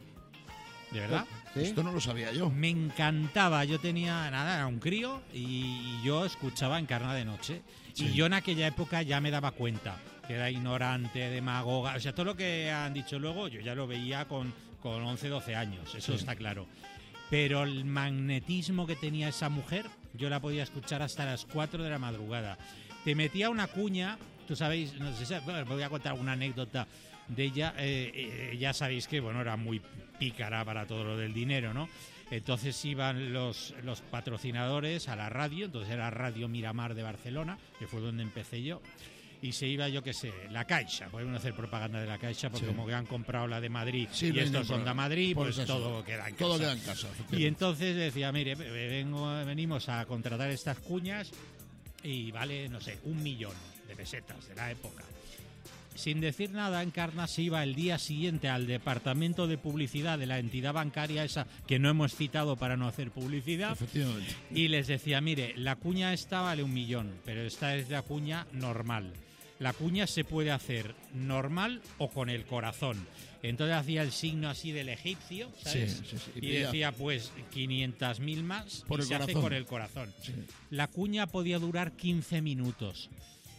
¿De verdad? ¿Sí? Esto no lo sabía yo. Me encantaba. Yo tenía, era un crío y yo escuchaba Encarna de Noche. Sí. Y yo en aquella época ya me daba cuenta que era ignorante, demagoga. O sea, todo lo que han dicho luego, yo ya lo veía con 11, 12 años. Eso está claro. Pero el magnetismo que tenía esa mujer, yo la podía escuchar hasta las 4 de la madrugada. Te metía una cuña, tú sabéis, no sé si voy a contar alguna anécdota de ella. Ya sabéis que, era muy pícara para todo lo del dinero, ¿no? Entonces iban los patrocinadores a la radio, entonces era Radio Miramar de Barcelona, que fue donde empecé yo, y se iba, yo qué sé, la Caixa, podemos hacer propaganda de la Caixa, porque como que han comprado la de Madrid y estos son de Madrid, pues todo queda en casa. Todo queda en casa. Y entonces decía, mire, venimos a contratar estas cuñas y vale, no sé, 1 millón de pesetas de la época. Sin decir nada, Encarna se iba el día siguiente al departamento de publicidad de la entidad bancaria esa que no hemos citado para no hacer publicidad. Efectivamente. Y les decía, mire, la cuña esta vale 1 millón, pero esta es la cuña normal. La cuña se puede hacer normal o con el corazón. Entonces hacía el signo así del egipcio, ¿sabes? Sí. Y decía, pues, 500.000 más por y el se corazón. hace con el corazón. Sí. La cuña podía durar 15 minutos.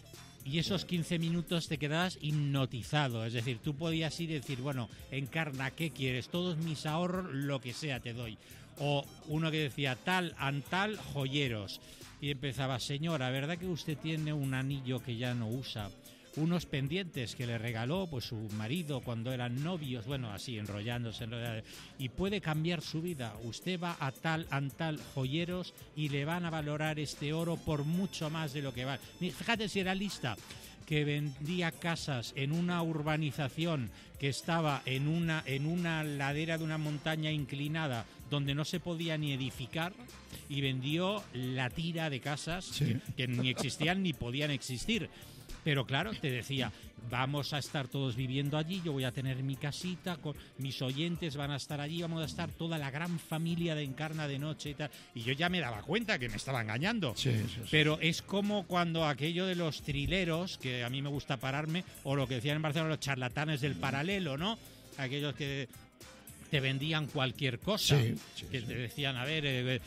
y esos 15 minutos te quedabas hipnotizado. Es decir, tú podías ir y decir, bueno, Encarna, ¿qué quieres? Todos mis ahorros, lo que sea, te doy. O uno que decía, tal, antal, joyeros. Y empezaba, señora, ¿verdad que usted tiene un anillo que ya no usa? Unos pendientes que le regaló pues su marido cuando eran novios, bueno, así, enrollándose, y puede cambiar su vida. Usted va a tal, antal, joyeros y le van a valorar este oro por mucho más de lo que vale. Fíjate si era lista, que vendía casas en una urbanización que estaba en una ladera de una montaña inclinada donde no se podía ni edificar, y vendió la tira de casas que ni existían ni podían existir. Pero claro, te decía, vamos a estar todos viviendo allí, yo voy a tener mi casita, con mis oyentes van a estar allí, vamos a estar toda la gran familia de Encarna de noche y tal. Y yo ya me daba cuenta que me estaba engañando. Sí. Pero es como cuando aquello de los trileros, que a mí me gusta pararme, o lo que decían en Barcelona los charlatanes del paralelo, ¿no? Aquellos que te vendían cualquier cosa, te decían, a ver,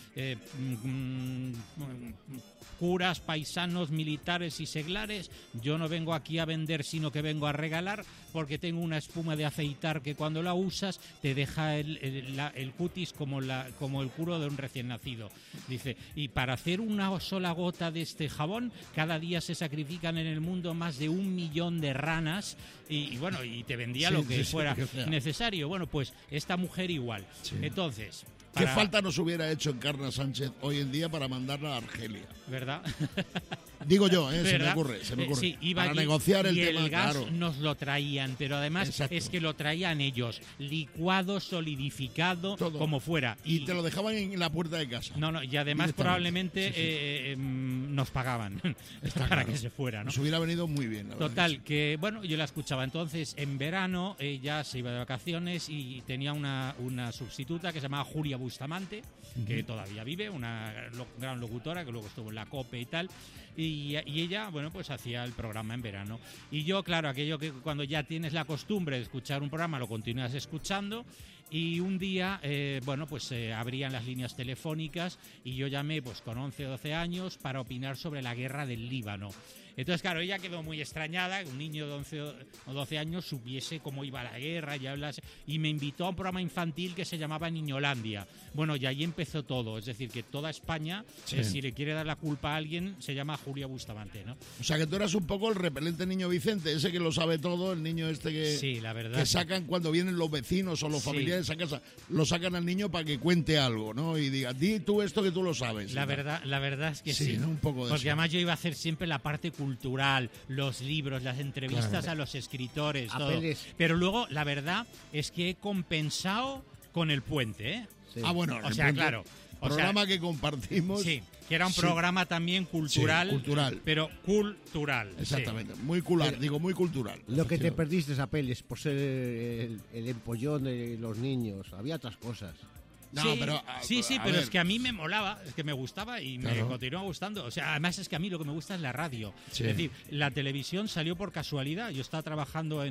curas, paisanos, militares y seglares, yo no vengo aquí a vender, sino que vengo a regalar, porque tengo una espuma de afeitar que cuando la usas te deja el cutis como el culo de un recién nacido. Dice, y para hacer una sola gota de este jabón, cada día se sacrifican en el mundo más de 1 millón de ranas, y bueno, y te vendía lo que fuera necesario. Bueno, pues esta mujer igual. Entonces, ¿qué falta nos hubiera hecho Encarna Sánchez hoy en día para mandarla a Argelia? ¿Verdad? Digo yo, se me ocurre. Sí, iba para allí, negociar el y tema, el gas claro. nos lo traían, pero además es que lo traían ellos, licuado, solidificado, todo, como fuera. Y te lo dejaban en la puerta de casa. No, y además probablemente nos pagaban para que se fuera, ¿no? Nos hubiera venido muy bien. Total, que bueno, yo la escuchaba. Entonces, en verano, ella se iba de vacaciones y tenía una sustituta que se llamaba Julia Bustamante, que todavía vive, una gran locutora que luego estuvo en la COPE y tal, y ella, bueno, pues hacía el programa en verano. Y yo, claro, aquello que cuando ya tienes la costumbre de escuchar un programa, lo continúas escuchando, y un día, bueno, pues abrían las líneas telefónicas y yo llamé pues con 11 o 12 años para opinar sobre la guerra del Líbano. Entonces, claro, ella quedó muy extrañada, que un niño de 11 o 12 años supiese cómo iba la guerra y me invitó a un programa infantil que se llamaba Niñolandia. Bueno, y ahí empezó todo, es decir, que toda España, si le quiere dar la culpa a alguien, se llama Julia Bustamante, ¿no? O sea, que tú eras un poco el repelente niño Vicente, ese que lo sabe todo, el niño este que, sí, la verdad, que sacan cuando vienen los vecinos o los familiares a casa, lo sacan al niño para que cuente algo, ¿no? Y diga, di tú esto que tú lo sabes. La verdad es que sí, ¿no? Un poco de porque eso. Además yo iba a hacer siempre la parte cultural, los libros, las entrevistas a los escritores, todo. Pero luego la verdad es que he compensado con el puente, ¿eh? Sí. Ah, bueno, o sea, claro. Programa que compartimos. Sí, que era un programa también cultural. Cultural. Pero cultural. Exactamente, muy muy cultural. Lo que te perdiste, Apeles, por ser el empollón de los niños. Había otras cosas. No, pero es que a mí me molaba, es que me gustaba y me continúa gustando. O sea, además es que a mí lo que me gusta es la radio. Sí. Es decir, la televisión salió por casualidad. Yo estaba trabajando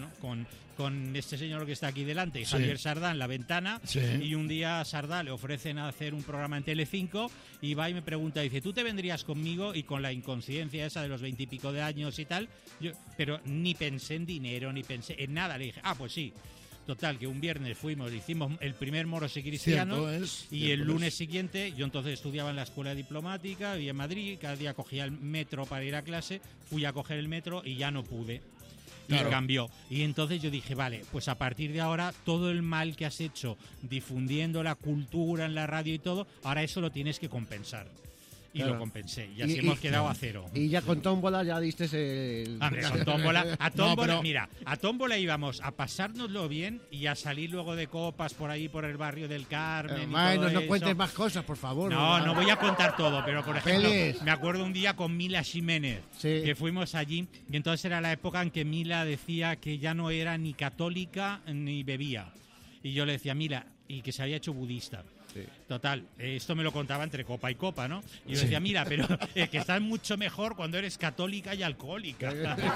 con este señor que está aquí delante, Javier Sardá, en La Ventana, y un día a Sardá le ofrecen hacer un programa en Telecinco y va y me pregunta, dice, ¿tú te vendrías conmigo? Y con la inconsciencia esa de los 20 y pico de años y tal, pero ni pensé en dinero, ni pensé en nada. Le dije, pues sí. Total, que un viernes hicimos el primer Moros y Cristianos, y el lunes siguiente, yo entonces estudiaba en la escuela diplomática, vivía en Madrid, cada día cogía el metro para ir a clase, fui a coger el metro y ya no pude. Claro. Y cambió. Y entonces yo dije, vale, pues a partir de ahora, todo el mal que has hecho difundiendo la cultura en la radio y todo, ahora eso lo tienes que compensar. Y lo compensé. Y así hemos quedado a cero. Y ya con tómbola ya diste el... Hombre, con tómbola. A tómbola, mira, a tómbola íbamos a pasárnoslo bien y a salir luego de copas por ahí, por el barrio del Carmen. Bueno, no cuentes más cosas, por favor. No voy a contar todo, pero por ejemplo, me acuerdo un día con Mila Ximénez, que fuimos allí, y entonces era la época en que Mila decía que ya no era ni católica ni bebía. Y yo le decía, Mila, y que se había hecho budista. Sí. Total, esto me lo contaba entre copa y copa, ¿no? Y yo decía, mira, pero que estás mucho mejor cuando eres católica y alcohólica.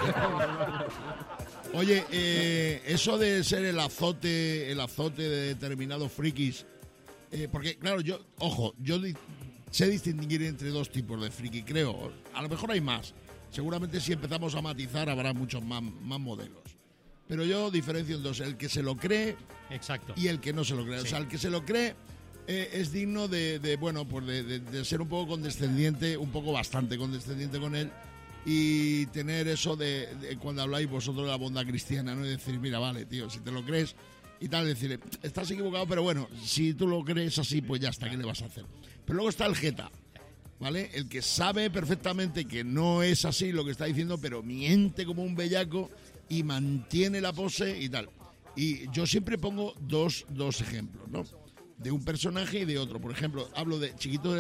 Oye, eso de ser el azote de determinados frikis, porque claro, yo sé distinguir entre dos tipos de friki, creo. A lo mejor hay más, Seguramente si empezamos a matizar habrá muchos más modelos. Pero yo diferencio en dos, el que se lo cree y el que no se lo cree. Sí. O sea, el que se lo cree es digno de ser un poco condescendiente, un poco bastante condescendiente con él, y tener eso de cuando habláis vosotros de la bondad cristiana, ¿no? Y decir, mira, vale, tío, si te lo crees y tal, decir, estás equivocado, pero bueno, si tú lo crees así, pues ya está, ¿qué le vas a hacer? Pero luego está el jeta, ¿vale? El que sabe perfectamente que no es así lo que está diciendo, pero miente como un bellaco y mantiene la pose y tal. Y yo siempre pongo dos ejemplos, ¿no? De un personaje y de otro. Por ejemplo, hablo de Chiquito,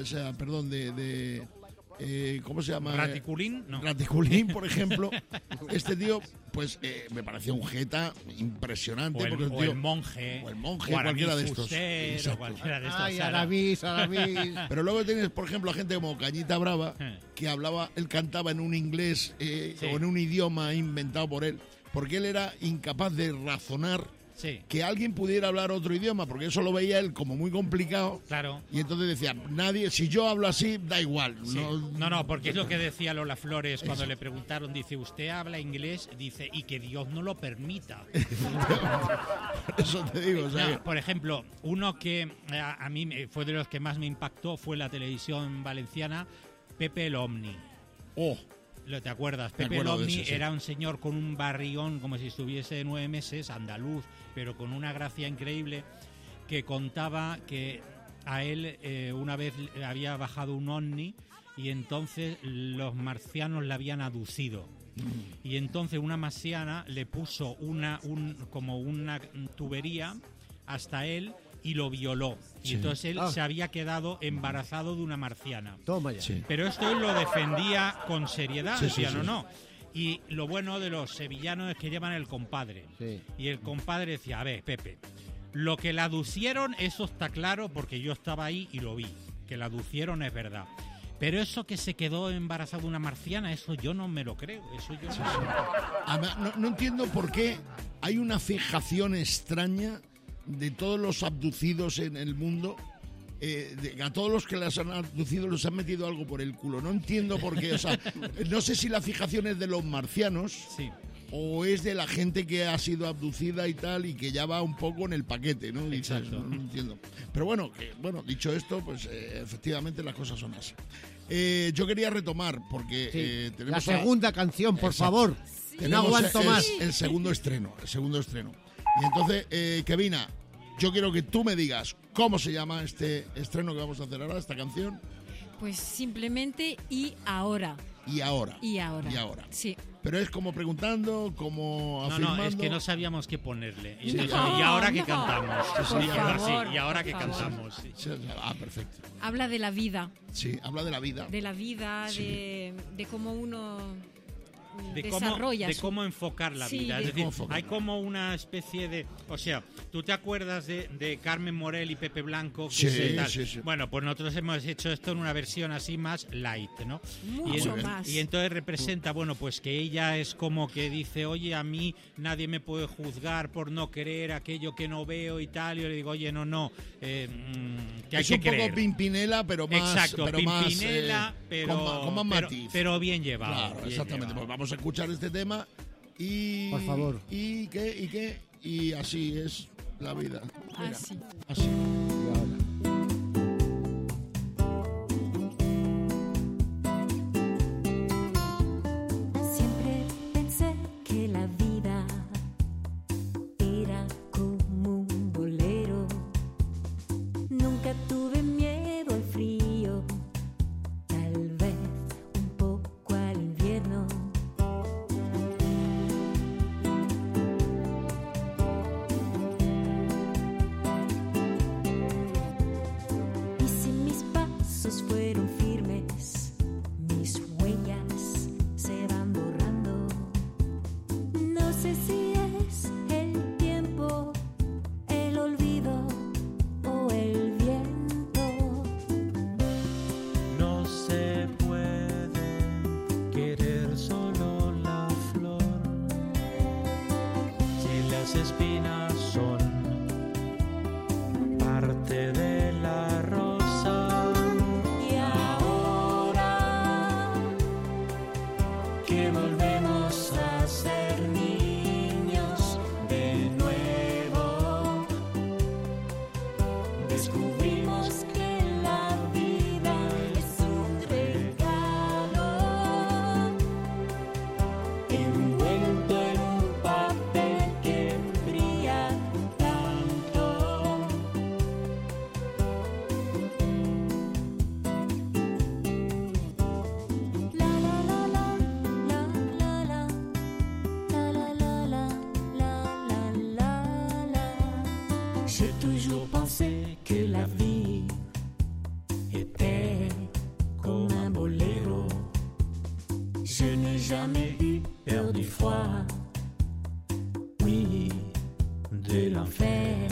¿cómo se llama? Raticulín, no. Raticulín, por ejemplo. Este tío, pues, me pareció un jeta impresionante. O el monje. O el monje, cualquiera de estos. O cualquiera de estos. Ay, Aramis. Pero luego tienes, por ejemplo, a gente como Cañita Brava, que él cantaba en un inglés o en un idioma inventado por él, porque él era incapaz de razonar que alguien pudiera hablar otro idioma, porque eso lo veía él como muy complicado. Claro. Y entonces decía, si yo hablo así, da igual. Sí. No, porque es lo que decía Lola Flores cuando le preguntaron, dice, ¿usted habla inglés? Dice, y que Dios no lo permita. Eso te digo. O sea, no, por ejemplo, uno que a mí fue de los que más me impactó fue la televisión valenciana, Pepe el Omni. ¿Te acuerdas? Pepe el Omni era un señor con un barrigón como si estuviese de 9 meses, andaluz, pero con una gracia increíble, que contaba que a él una vez había bajado un ovni y entonces los marcianos le habían aducido. Y entonces una marciana le puso como una tubería hasta él y lo violó. Y entonces él se había quedado embarazado de una marciana. Toma ya. Sí. Pero esto él lo defendía con seriedad, decía, no. Sí. Y lo bueno de los sevillanos es que llevan el compadre. Sí. Y el compadre decía, a ver, Pepe, lo que la aducieron, eso está claro porque yo estaba ahí y lo vi. Que la aducieron es verdad. Pero eso que se quedó embarazada de una marciana, eso yo no me lo creo. Eso yo no entiendo por qué hay una fijación extraña de todos los abducidos en el mundo. A todos los que les han abducido les han metido algo por el culo. No entiendo por qué. O sea, no sé si la fijación es de los marcianos o es de la gente que ha sido abducida y tal, y que ya va un poco en el paquete, ¿no? Exacto. No entiendo. Pero bueno, dicho esto, pues efectivamente las cosas son así. Yo quería retomar, porque tenemos la segunda canción, por favor. Que no aguanto más. El segundo estreno. Y entonces, Kevina, yo quiero que tú me digas cómo se llama este estreno que vamos a hacer ahora, esta canción. Pues simplemente Y Ahora. Y ahora. Sí. Pero es como preguntando, como afirmando. No, es que no sabíamos qué ponerle. Y, y ahora que cantamos. Y ahora que cantamos. Sí. Perfecto. Habla de la vida. Sí, habla de la vida. De la vida, de cómo uno desarrolla. De cómo enfocar la vida. Es decir, hay como una especie de... O sea, ¿tú te acuerdas de Carmen Morel y Pepe Blanco? Sí. Bueno, pues nosotros hemos hecho esto en una versión así más light, ¿no? Mucho más. Y entonces representa, bueno, pues que ella es como que dice, oye, a mí nadie me puede juzgar por no creer aquello que no veo y tal. Y yo le digo, oye, no, que hay que creer. Es un poco Pimpinela, pero más... Exacto, pero Pimpinela, con más matiz. Pero bien llevado. Claro, bien exactamente. llevado. Pues vamos a escuchar este tema y... Por favor. ¿Y qué? Y así es la vida. Mira, así. Siempre pensé que la vida era como un bolero. Nunca tuve miedo al frío, tal vez un poco al invierno. Y si mis pasos fueron firmes, mis huellas se van borrando. No sé si es el tiempo, el olvido o el viento. No se puede querer solo la flor si las espinas son parte de la rosa. Y ahora a ser niños de nuevo. Descubrimos que la vida es un regalo envuelto en un papel que brilla tanto. La la la la la la la la la la la la la. J'ai toujours pensé que la vie était comme un boléro. Je n'ai jamais eu peur du froid, oui, de l'enfer.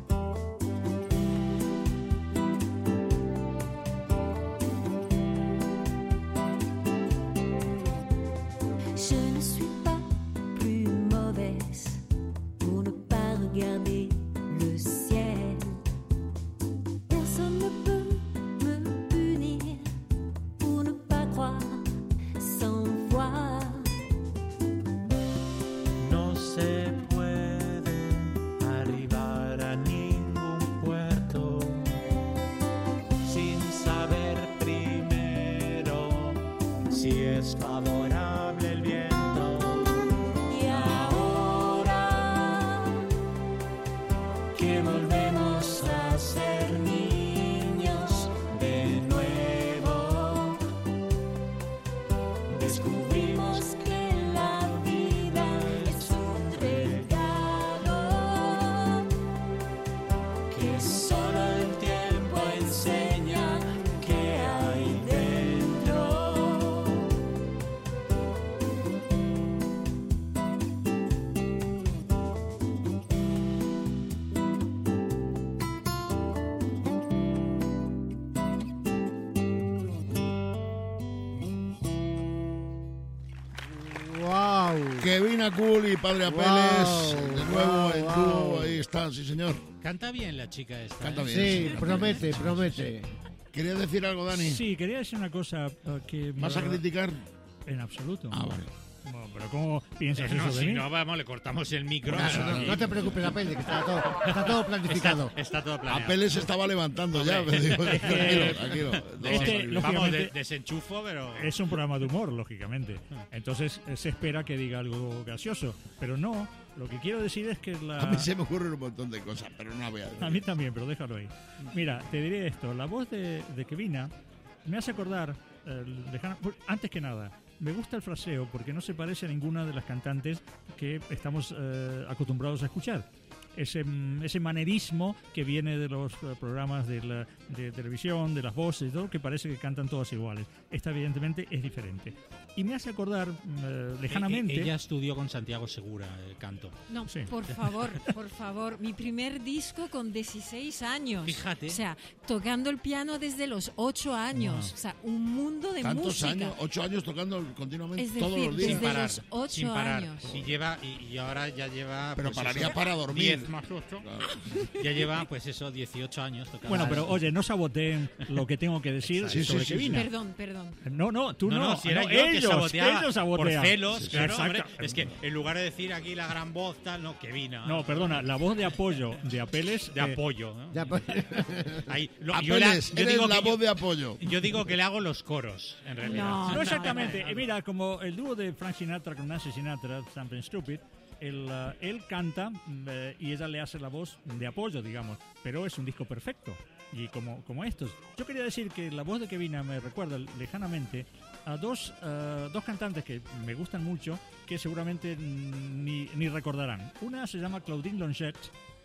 Je ne suis pas plus mauvaise pour ne pas regarder le ciel. Personne ne peut me punir pour ne pas croire sans voir. No se puede arribar a ningún puerto sin saber primero si es favorable el viento. Y ahora que volvemos a ser niños de nuevo, descubrimos que la vida es un regalo que solo el tiempo enseña qué hay dentro. ¡Wow! Kevin Akul y Padre Apeles, de nuevo en dúo, ahí está, sí señor. Canta bien la chica esta. Canta bien. Sí, canta promete, bien. promete. ¿Querías decir algo, Dani? Sí, quería decir una cosa que... ¿Vas a criticar? En absoluto. Ah, vale. Bueno, pero ¿cómo piensas No, eso de si mí? no, vamos, le cortamos el micro. No te preocupes, Apele, que está todo planificado. Está todo planeado. Apeles se estaba levantando ya, Hombre, pero digo, es que- tranquilo. No va a Este, salir. Vamos, lógicamente- desenchufo, pero... Es un programa de humor, lógicamente. Entonces se espera que diga algo gracioso. Pero no, lo que quiero decir es que A mí se me ocurren un montón de cosas, pero no la voy a decir. A mí también, pero déjalo ahí. Mira, te diré esto. La voz de Kevina me hace acordar, antes que nada, me gusta el fraseo porque no se parece a ninguna de las cantantes que estamos acostumbrados a escuchar. Ese manerismo que viene de los programas de televisión, de las voces y todo, que parece que cantan todas iguales. Esta evidentemente es diferente. Y me hace acordar lejanamente... Ella estudió con Santiago Segura el canto. No, Sí. por favor, mi primer disco con 16 años. Fíjate. O sea, tocando el piano desde los 8 años. Wow. O sea, un mundo de ¿Tantos música. años? 8 años tocando continuamente Es todos decir, los días. desde parar, los 8 sin parar. años. Y ahora ya lleva... Pero pues pararía eso, para dormir. 10 más 8. Ya lleva, pues eso, 18 años tocando. Bueno, pero oye, no saboteen lo que tengo que decir Sí, sobre sí, sí, Kevina. Perdón. No, tú no. si era no, yo que ellos saboteaba ellos sabotean. por celos, Sí, sí. claro, Exacto. hombre. Es que en lugar de decir aquí la gran voz, tal, no, Kevina. No, perdona, la voz de apoyo de Apeles... De apoyo. ¿no? Ya, pues, Ahí, Apeles, eres digo la que voz de apoyo. yo digo que le hago los coros, en realidad. No, exactamente. Mira, como el dúo de Frank Sinatra con Nancy Sinatra, Something Stupid, él canta y ella le hace la voz de apoyo, digamos, pero es un disco perfecto. Y como estos. Yo quería decir que la voz de Kevina me recuerda lejanamente a dos cantantes que me gustan mucho, que seguramente ni recordarán. Una se llama Claudine Longet,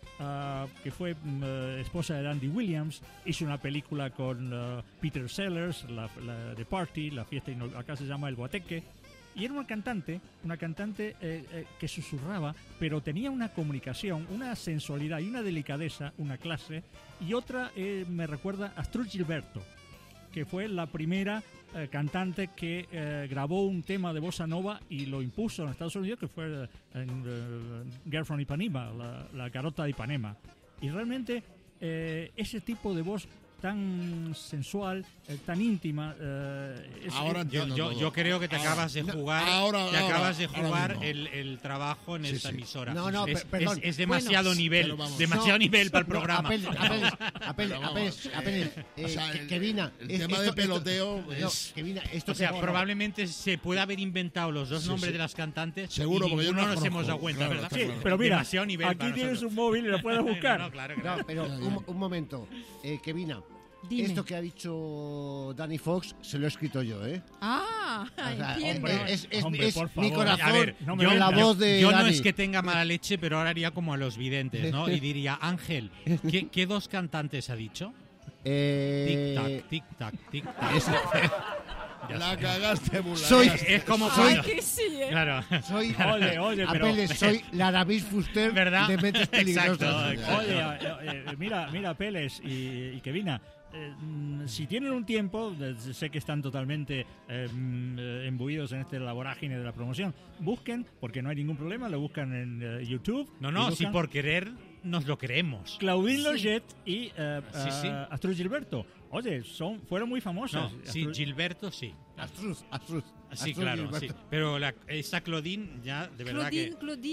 que fue esposa de Andy Williams, hizo una película con Peter Sellers, la The Party, la fiesta, acá se llama El Guateque, y era una cantante que susurraba, pero tenía una comunicación, una sensualidad y una delicadeza, una clase, y otra me recuerda a Astrud Gilberto, que fue la primera cantante que grabó un tema de bossa nova y lo impuso en Estados Unidos, que fue Girl from Ipanema, la garota de Ipanema. Y realmente ese tipo de voz tan sensual, tan íntima. Ahora entiendo yo creo que te acabas de jugar, el trabajo en esta emisora. No, perdón. Es demasiado nivel, para el programa. Apenas. Kevina, el tema de peloteo es... Kevina, o sea, probablemente se puede haber inventado los dos nombres de las cantantes. Seguro, y porque yo no nos hemos dado cuenta, claro, ¿verdad? Sí, pero mira, nivel aquí tienes un móvil y lo puedes buscar. No, claro. No, pero un momento. Kevina, Dime. esto que ha dicho Danny Fox se lo he escrito yo, ¿eh? Ah, O sea, entiendo. Hombre, por mi favor. corazón A ver, no me con la vendas. voz de Yo no Dani. es que tenga mala leche, pero ahora haría como a los videntes, ¿no? Y diría, Ángel, ¿qué dos cantantes ha dicho? Tic-tac, tic-tac, tic-tac. La cagaste, Bula. Es como Ay, que sí, ¿eh? Claro. Soy Oye, pero... Apeles, soy la Aramis Fuster ¿verdad? de Mentes Peligrosas. Exacto. Oye, mira, Peles y Kevina, si tienen un tiempo, sé que están totalmente embuidos en la vorágine de la promoción, busquen, porque no hay ningún problema, lo buscan en YouTube. No, si por querer nos lo creemos. Claudine Loget y Sí. Astrud Gilberto. Oye, fueron muy famosas. No, sí, Gilberto sí. Astruz. Sí, claro, sí. Pero esta Claudine ya, de verdad que...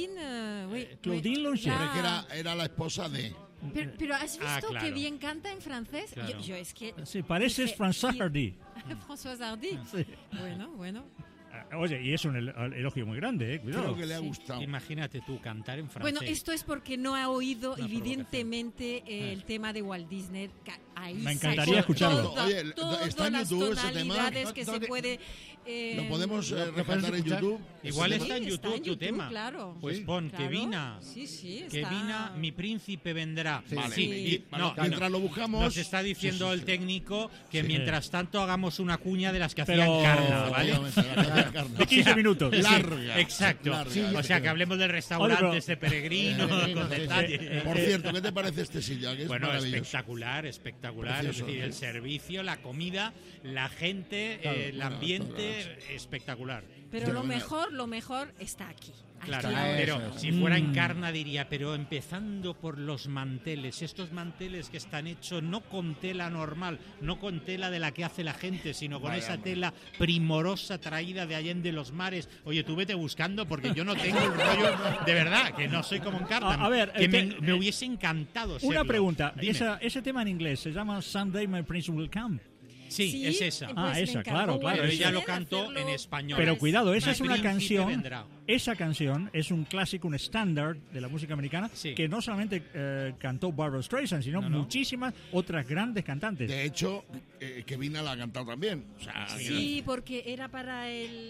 Claudine Loget. Ya. Que era la esposa de... Pero ¿has visto claro. que bien canta en francés? Claro. Yo es que... Sí, pareces dije, François Hardy. François Hardy. Sí. Bueno. Oye, y es un elogio muy grande, cuidado. Creo que le ha gustado. Imagínate tú cantar en francés. Bueno, esto es porque no ha oído Una evidentemente el tema de Walt Disney. Ahí Me encantaría sacó escucharlo. Oye, todas ¿está en las YouTube ese tema? tonalidades que se puede... ¿Lo podemos ¿lo rescatar en escuchar? YouTube? Igual Sí, está en YouTube tu YouTube, tema. claro. Pues Sí. pon Claro. Kevina. Sí, está... Kevina, mi príncipe vendrá. Sí. Vale. Sí. Mientras lo buscamos... Nos está diciendo el técnico que Sí. mientras tanto hagamos una cuña de las que Pero- hacían Carna, ¿vale? Efectivamente, la carne. De 15 minutos. Larga. Exacto. Larga. O sea, que hablemos del restaurante, Oye, pero- este peregrino, con detalles. Por cierto, ¿qué te parece este silla? Que es Bueno, maravilloso. espectacular. Precioso, Es decir, el sí. servicio, la comida, la gente, Claro, el bueno, ambiente, claro, espectacular. Pero lo mejor está aquí. Claro, Aquí. pero eso. si fuera en Carna diría, pero empezando por los manteles, estos manteles que están hechos no con tela normal, no con tela de la que hace la gente, sino con esa tela primorosa traída de Allende los Mares. Oye, tú vete buscando porque yo no tengo el rollo, de verdad, que no soy como en Carna. A ver, que me hubiese encantado serlo. Una pregunta. Dime. Ese tema en inglés se llama Someday My Prince Will Come. Sí, es esa. Pues Ah, me esa, encargó claro. Pero Walt ella lo Disney cantó hacerlo. en español. Pero cuidado, esa My es una príncipe canción. vendrá. Esa canción es un clásico, un estándar de la música americana Sí. que no solamente cantó Barbra Streisand, sino No. muchísimas otras grandes cantantes. De hecho, Kevina la ha cantado también. O sea, Sí, porque era para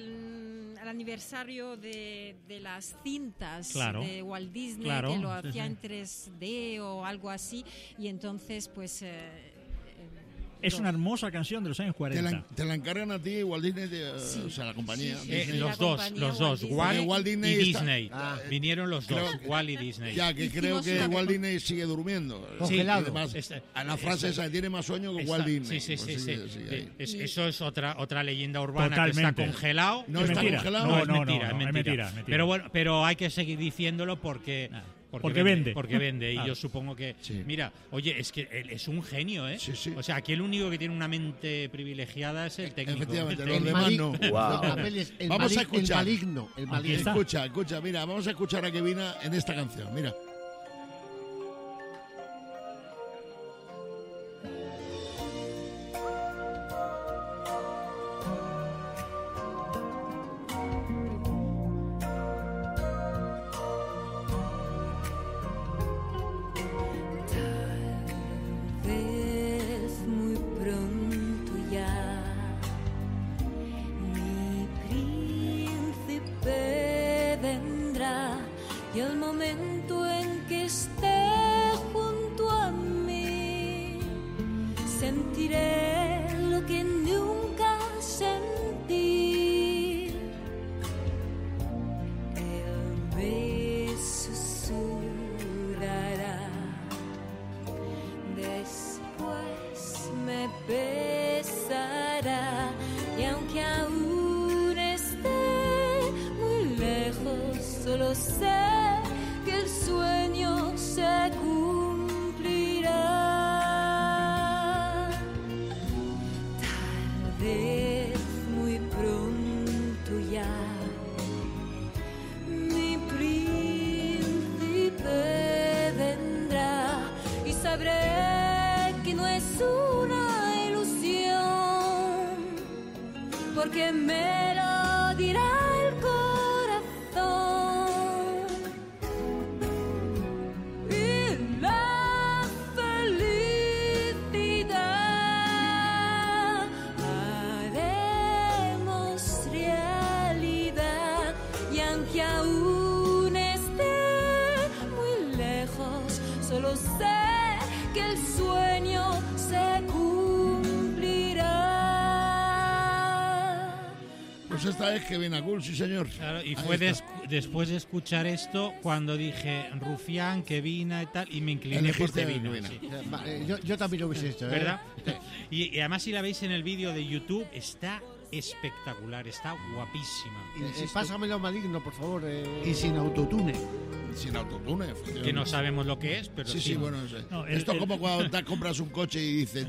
el aniversario de las cintas Claro. de Walt Disney, Claro, que lo sí, hacía sí. en 3D o algo así, y entonces pues... Es una hermosa canción de los años 40. te la encargan a ti, Walt Disney, Sí. o sea, la compañía. Sí, Disney. Los la dos, compañía Walt, Walt Disney y está- Disney. Vinieron los dos, Creo que- Walt y Disney. Ya, que Hicimos creo que una- Walt Disney sigue durmiendo. Congelado. Además, Está- en la frase esa, tiene más sueño que Walt Disney. Sí, Pues sigue ahí. Eso es otra leyenda urbana que Totalmente. está congelado. No Es está mentira. congelado. No, es No, mentira, no, es es mentira. mentira. Pero bueno, pero hay que seguir diciéndolo porque Porque vende. Porque vende. Y Ah. yo supongo que Sí. mira, oye, es que él es un genio, ¿eh? Sí, sí. O sea, aquí el único que tiene una mente privilegiada es el técnico. Efectivamente, El los técnico. demás no. Apeles, el Vamos a escuchar. El maligno. Aquí está. Escucha, mira, vamos a escuchar a Kevina en esta canción, mira. Vez muy pronto ya mi príncipe vendrá y el momento en que esté junto a mí sentiré lo que nunca sentí. Él me susurrará, después me besará y aunque aún esté muy lejos, solo sé que el sueño se cumplirá. que me lo dirá el corazón. Y la felicidad haremos realidad, y aunque aún esté muy lejos, solo sé que el sueño se cumplirá. Pues esta es que viene a Cool, sí señor. Claro, y Ahí fue está. después de escuchar esto cuando dije Rufián, Kevina y tal, y me incliné por Elegiste a Kevina. Kevina. Sí. Yo también lo hubiese hecho, ¿eh? ¿Verdad? Y además, si la veis en el vídeo de YouTube, está espectacular, está guapísima. Pásamelo maligno, por favor. Y sin autotune. Sin autotune, efectivamente. Que no sabemos lo que es, pero Sí, sí, bueno, no sé. No, Esto es como cuando te compras un coche y dice,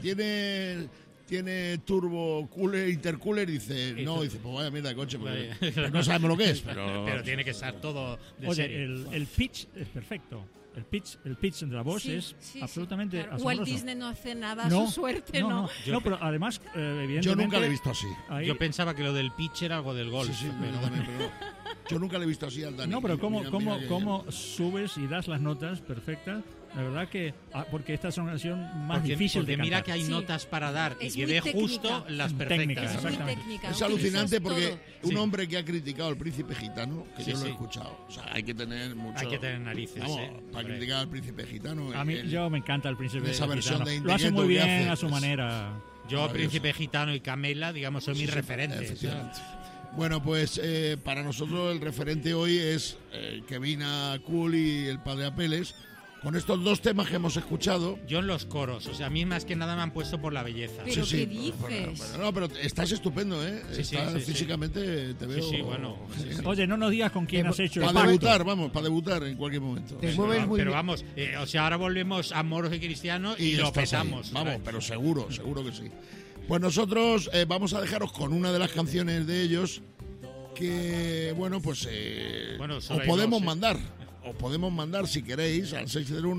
tiene turbo cooler, intercooler, y dice, no, dice, pues vaya mierda de coche, porque Vaya. no sabemos lo que es, pero... Pero tiene que estar todo de Oye, serie. el pitch es perfecto. El pitch de la voz Sí, es sí, absolutamente claro. asombroso. Walt Disney no hace nada a No, su suerte, ¿no? No, pero además, evidentemente... Yo nunca lo he visto así. ahí- Yo pensaba que lo del pitch era algo del golf. Sí, sí, pero yo también, pero yo nunca lo he visto así al Dani. No, pero Mira, mira que- ¿cómo subes y das las notas perfectas? La verdad que... porque esta es una canción más porque, difícil porque de mira cantar. que hay Sí. notas para dar Es y que muy dé técnica. justo las Técnica, perfectas. Es muy exactamente. técnica. Es utilizas alucinante porque todo. un Sí. hombre que ha criticado al príncipe gitano, que Sí, yo lo sí. he escuchado, o sea, hay que tener mucho... Hay que tener narices, Vamos, para hombre. criticar al príncipe gitano. A mí, yo me encanta el príncipe esa versión gitano. de Lo hace Indigento muy que bien hace, a su es- manera. Yo, Maravilloso. Príncipe Gitano y Camela, digamos, son Sí, mis sí, referentes. efectivamente. Bueno, pues para nosotros el referente hoy es Kevina Cool y el padre Apeles. Con estos dos temas que hemos escuchado... Yo en los coros, o sea, a mí más que nada me han puesto por la belleza. Pero Sí, ¿qué sí, dices? pero estás estupendo, ¿eh? Sí, sí, Estás sí, sí. físicamente, te veo... sí, bueno, sí, sí. Oye, no nos digas con quién has hecho el Para pacto. debutar, vamos, para debutar en cualquier momento. Te mueves muy Pero bien. vamos, o sea, ahora volvemos a moros y cristianos y lo estás ahí. petamos. Vamos, ¿sabes? pero seguro que sí. Pues nosotros vamos a dejaros con una de las canciones de ellos que, bueno, pues Bueno, os solo hay podemos dos, mandar. Os podemos mandar, si queréis, al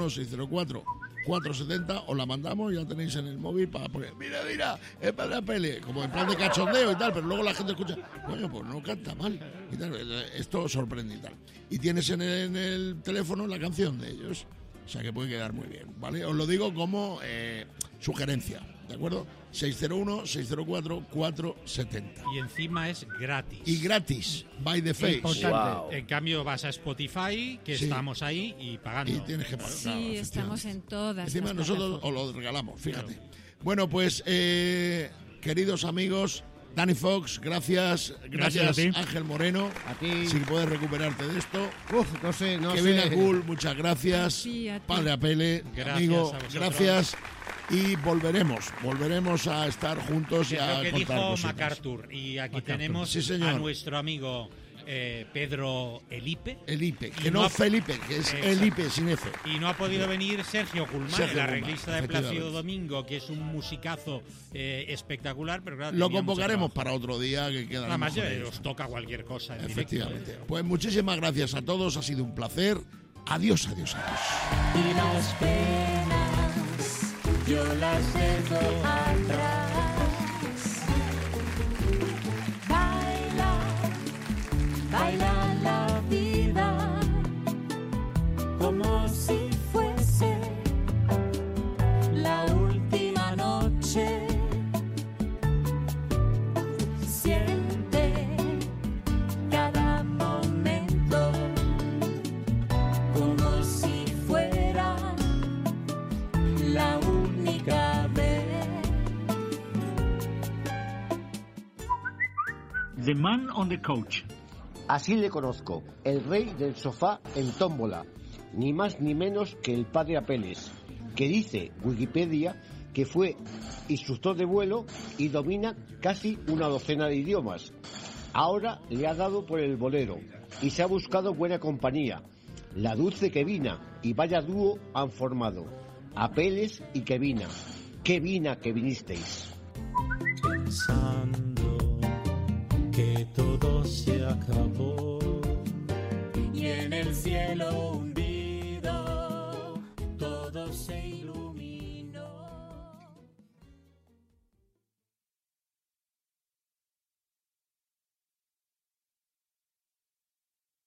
601-604-470. Os la mandamos y la tenéis en el móvil para poner, mira, es para la pele, como en plan de cachondeo y tal, pero luego la gente escucha, coño, pues no canta mal. Y tal, esto sorprende y tal. Y tienes en el teléfono la canción de ellos. O sea que puede quedar muy bien, ¿vale? Os lo digo como sugerencia, ¿de acuerdo? 601-604-470. Y encima es gratis. Y gratis, by the face. En cambio vas a Spotify, que Sí. estamos ahí y pagando. Y tienes que pagar. Sí, claro, estamos en todas Encima las nosotros plataformas. os lo regalamos, fíjate. Bueno, pues queridos amigos, Dani Fox, gracias Gracias a ti. Ángel Moreno. A ti. Si puedes recuperarte de esto. No sé. Kevin Cool, muchas gracias. Sí, a ti. Padre Apele, Gracias amigo, a vosotros. gracias. Y volveremos a estar juntos y Es a lo que contar dijo cositas. MacArthur. Y aquí MacArthur. tenemos Sí, señor. a nuestro amigo Pedro Elipe. Elipe, que Y no no ha- Felipe, que es Exacto. Elipe sin F. Y no ha podido venir Sergio Gulmán, Sergio el Gulmán, arreglista de efectivamente. Plácido Domingo, que es un musicazo espectacular, pero claro, Lo tenía mucho convocaremos trabajo. para otro día que queda. Nada más os toca cualquier cosa. en directo. Efectivamente. Pues muchísimas gracias a todos, ha sido un placer. Adiós, adiós, adiós. Y las penas yo las dejo atrás. Baila la vida como si fuese la última noche. Siente cada momento como si fuera la única vez. The Man on the Couch. Así le conozco, el rey del sofá en tómbola, ni más ni menos que el padre Apeles, que dice Wikipedia que fue instructor de vuelo y domina casi una docena de idiomas. Ahora le ha dado por el bolero y se ha buscado buena compañía, la dulce Kevina, y vaya dúo han formado, Apeles y Kevina. Kevina que vinisteis. Pensando que todo se acabó Y en el cielo hundido todo se ilumina.